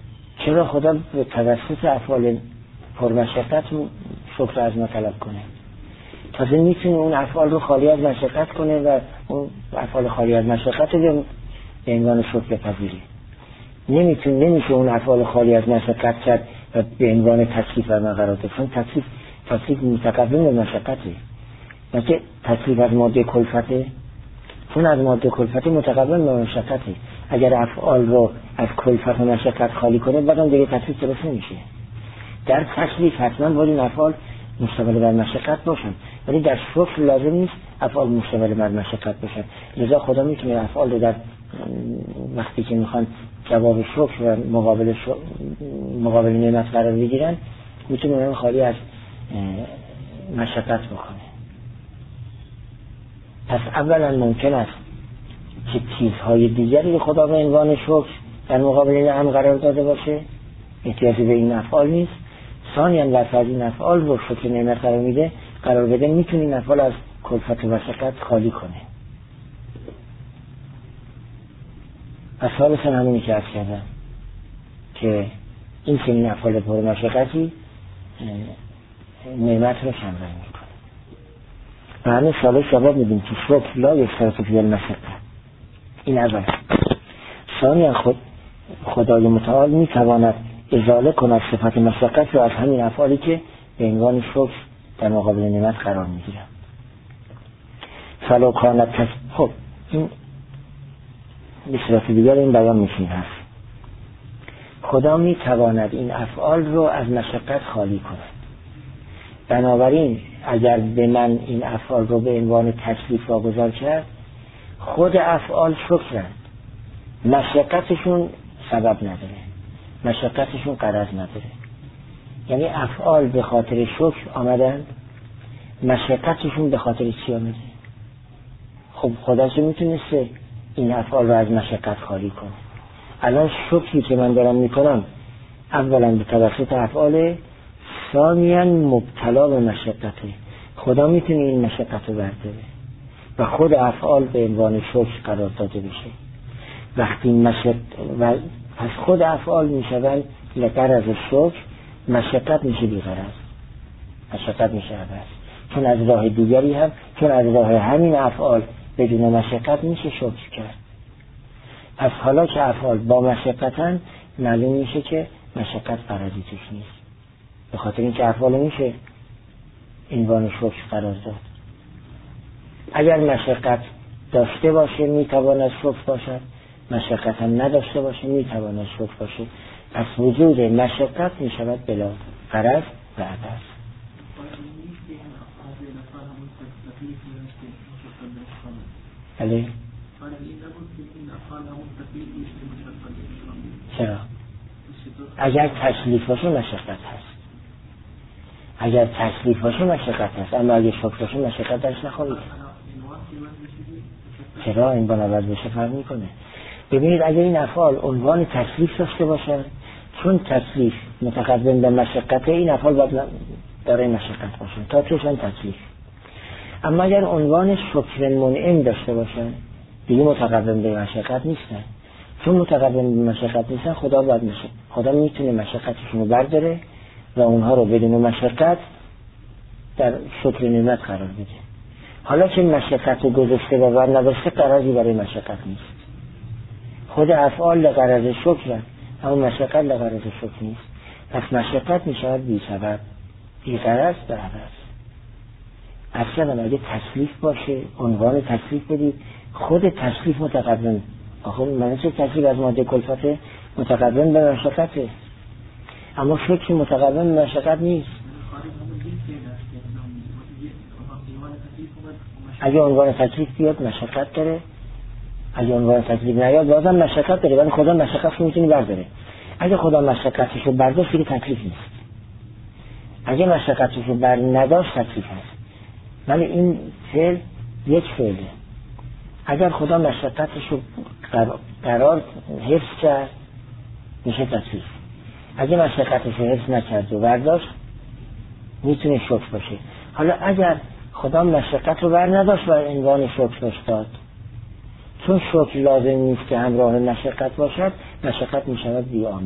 چرا خدا به توسط افعال پرمشقت شکر از ما طلب کنه؟ تازه میتونه اون افعال رو خالی از مشقت کنه و اون افعال خالی از مشقت رو به عنوان شکر بپذیره. نمیتونه نمیشه اون افعال خالی از مشقت کرد و به عنوان تکلیف و قرار داد، چون تکلیف تکلیف متقابل به مشقته، نه که تکلیف از ماده کلفته، چون از ماده کلفت متقابل به مشقته. اگر افعال رو از کلفت و مشقت خالی کنه بعدم دیگه تکلیف درست نمیشه. در تکلیف حتما باید این افعال مشتمل بر مشقت باشن، ولی در شکر لازم نیست افعال مشتمل بر مشقت باشن. لذا خدا میتونه افعال رو در وقتی که میخوان جواب شکر و مقابل شکر مقابل نعمت قرار بگیرن میتونه اون خالی از مشقت بکنه. پس اولا ممکن است که چیزهای دیگری رو خدا به عنوان شکر در مقابل نعمت قرار داده باشه، احتیاجی به این افعال نیست. ثانیاً وقتی از این افعال رو شکر نعمت قرار میده قرار بده میتونه این افعال از کلفت و مشقت خالی کنه. و ثالثاً همونی که عرض کردم که این که این افعال پر مشقتی نعمت رو کمرنگ میکنه. و همین ثالث جواب میدیم که شکر لا یشترط فی المشقت. این اول. ثانیاً خود خدای متعال میتواند ازاله کند صفت مشقت رو از همین افعالی که به عنوان شکر در مقابل نعمت قرار میگیرن. فلو کانت کس خب این به صورت دیگر این بیان میشین هست. خدا میتواند این افعال رو از مشقت خالی کند. بنابراین اگر به من این افعال رو به عنوان تکلیف واگذار کرد، خود افعال شکرند، مشقتشون سبب نداره، مشقتشون غرض نداره. یعنی افعال به خاطر شکر آمدن، مشقتشون به خاطر چی آمده؟ خب خدا چه میتونسته این افعال رو از مشقت خالی کنه؟ الان شکری که من دارم میکنم اولا به توسط افعال، ثانیاً مبتلا به مشقته. خدا میتونه این مشقت رو برداره و خود افعال به عنوان شکر قرار داده بشه. وقتی مشقت و پس خود افعال میشوند لغرض شکر، مشقت میشه بی‌غرض، مشقت میشه عبث. چون از راه دیگری هم چون از راه همین افعال بدون مشقت میشه شکر کرد. پس حالا که افعال با مشقتن معلوم میشه که مشقت غرضی توش نیست، به خاطر اینکه افعال میشه عنوان شکر قرار داد. اگر مشقت داشته باشه میتواند شکر باشد، مشقت هم نداشته باشه میتواند شکر باشه. پس وجود مشقت میشود بلا غرض و عبث. بله. چرا؟ اگر تکلیف باشه مشقت هست، اگر تکلیف باشه مشقت هست، اما اگر شکر باشه مشقت درش نخواهید. چرا؟ این بنابرد بشه فرق میکنه. ببینید اگر این افعال عنوان تکلیف داشته باشن، چون تکلیف متقدم به مشقت، این افعال باید داره مشقت باشن تا توشن تکلیف. اما اگر عنوان شکر منعم داشته باشن دیگه متقدم به مشقت نیستن. چون متقدم به مشقت نیستن خدا باید مشقت خدا میتونه مشقتشون رو برداره و اونها رو بدون مشقت در شکر نعمت قرار بده. حالا که مشقت رو گذاشته و بر نداشته قراری برای مشقت نیست. خود افعال لغرض شکر، اما مشقت لغرض شکر نیست. پس مشقت میشود بی سبب، بی غرض و عبث. اصلا اگه تکلیف باشه عنوان تکلیف بدید، خود تکلیف متقدم. آخه من چه تکلیف از ماده کلفته متقدم به مشقته، اما شکر متقدم به مشقت نیست. اگه عنوان تکلیف بیاد مشقت داره، اگه عنوان تکلیف نیاد بازم مشقت داره، ولی خدا مشقت رو میتونه برداره. اگه خدا مشقتش رو برداشت دیگه تکلیف نیست. اگه مشقتش رو بر نداشت تکلیف هست. ولی این فعل یک فعله. اگر خدا مشقتش رو قرار حفظ کرد میشه تکلیف. اگه مشقتش رو حفظ نکرد و برداشت میتونه شکر باشه. حالا اگر خدا مشقت رو بر نداشت و عنوان شکر داد، چون شکر لازم نیست که همراه مشقت باشد، مشقت میشود بی عامل.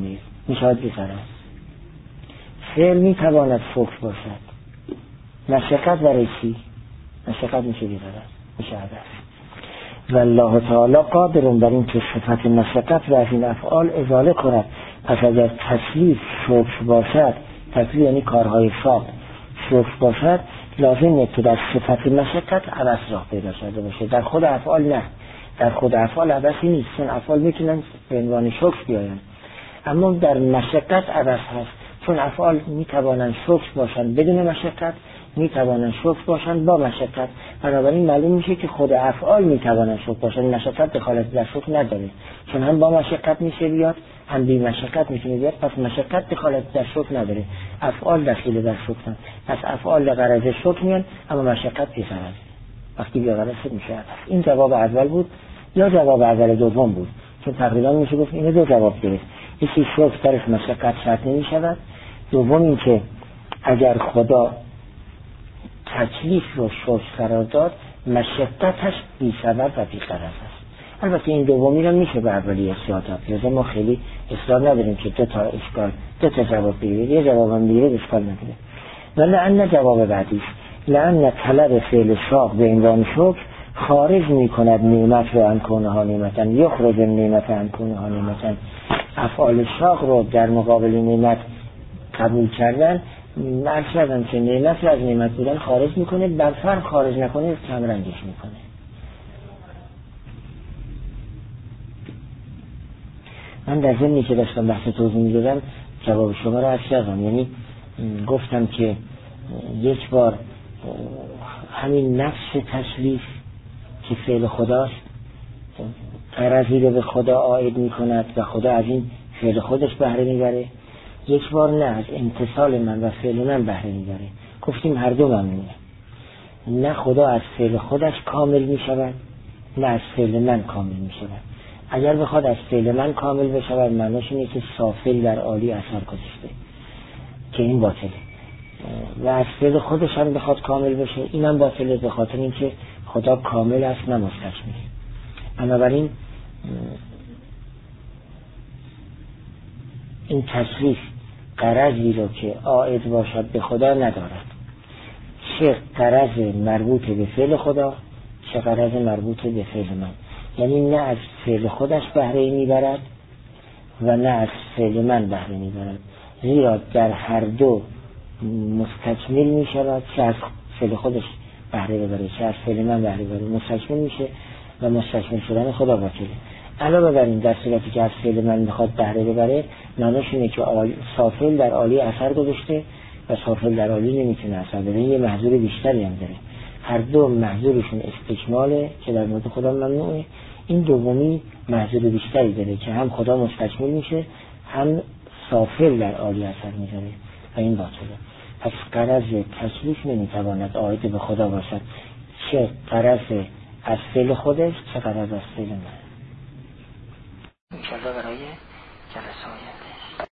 میشود بی‌غرض. فعل میتواند شکر باشد. مشقت برای چی؟ مشقت میشه بی‌غرض، میشه عبث. والله تعالی قادر بر این که صفت مشقت و از این افعال ازاله کند. پس اگر تکلیف شکر باشد، تکلیف یعنی کارهای شاق شکر باشد، لازمه که در صفت مشقت عبث راه پیدا شده باشه. در خود افعال نه، در خود افعال عبثی نیست، چون افعال میتونن به عنوان شکر بیاین، اما در مشقت عبث هست، چون افعال میتوانند شکر باشند بدون مشقت، میتوانند شکر باشند با مشقت. بنابراین معلوم میشه که خود افعال میتوانند شکر باشند، مشقت دخالت در شکر نداره، چون هم با مشقت میشه بیاد هم بی مشقت میتونه بیاد، پس مشقت دخالت در شکر نداره، افعال دخیل در شکرن. پس افعال لغرض شکر میان اما مشقت بی غرض. وقتی بی غرض شد میشه عبث. این جواب اول بود یا جواب اول دوم بود؟ چون تقریبا میشه گفت اینه دو جواب گرفت. یکی شکر درش مشقت شرط نمیشود، دوم این که اگر خدا تکلیف رو شکر قرار داد مشقتش بی سبب و بی غرض است. البته این دومی رو میشه به اولی اصلاح داد، لذا ما خیلی اصلاح نداریم که دو تا اشکال دو تا جواب بگیرید، یه جواب هم بگیرید اشکال نداره. ولی ان جواب بعدی لأن طلب فعل شاق به عنوان شکر خارج میکند نعمت رو عن کونها نعمتن، یخرج نعمت عن کونها نعمتن. افعال شاق رو در مقابل نعمت قبول کردن، مرد کردن که نعمت رو از نعمت بودن خارج میکنه، برفرق خارج نکنه کمرنگش میکنه. من در ضمنی که داشتم بحث توضیح میدادم جواب شما رو عرض کردم، یعنی گفتم که یک بار همین نفس تشریف که فعل خداست غرضی رو به خدا عاید میکند و خدا از این فعل خودش بهره میبره، یک بار نه از امتصال من و فعل من بهره میبره. گفتیم هر دو ممنوعه، نه خدا از فعل خودش کامل میشود نه از فعل من کامل میشود. اگر بخواد از فعل من کامل بشود معناش اینه که سافل در عالی اثر گذاشته که این باطله، و از فعل خودش هم بخواد کامل بشه اینم باطله، به خاطر اینکه خدا کامل است نه مستکمل. بنابراین این تصریف غرضی رو که عائد باشد به خدا ندارد، چه غرض مربوط به فعل خدا چه غرض مربوط به فعل من. یعنی نه از فعل خودش بهره میبرد و نه از فعل من بهره میبرد، زیرا در هر دو مستکمل میشود، چه از فعل خودش بهره ببره چه از فعل من بهره ببره مستکمل میشه و مستکمل شدن خدا باطله. علاوه بر این در صورتی که از فعل من میخواد بهره ببره معناش اینه که سافل در عالی اثر گذاشته و سافل در عالی نمیتونه اثر بده، یه محذور بیشتری هم داره. هر دو محذورشون استکماله که در مورد خدا ممنوعه، این دومی محذور بیشتری داره که هم خدا مستکمل میشه هم سافل در عالی اثر میذاره و این باطله. پس غرض تکلیف نمیتواند عاید به خدا باشد، چه غرض از فعل خودش چه غرض از فعل من. انشاءالله برای جلسه آینده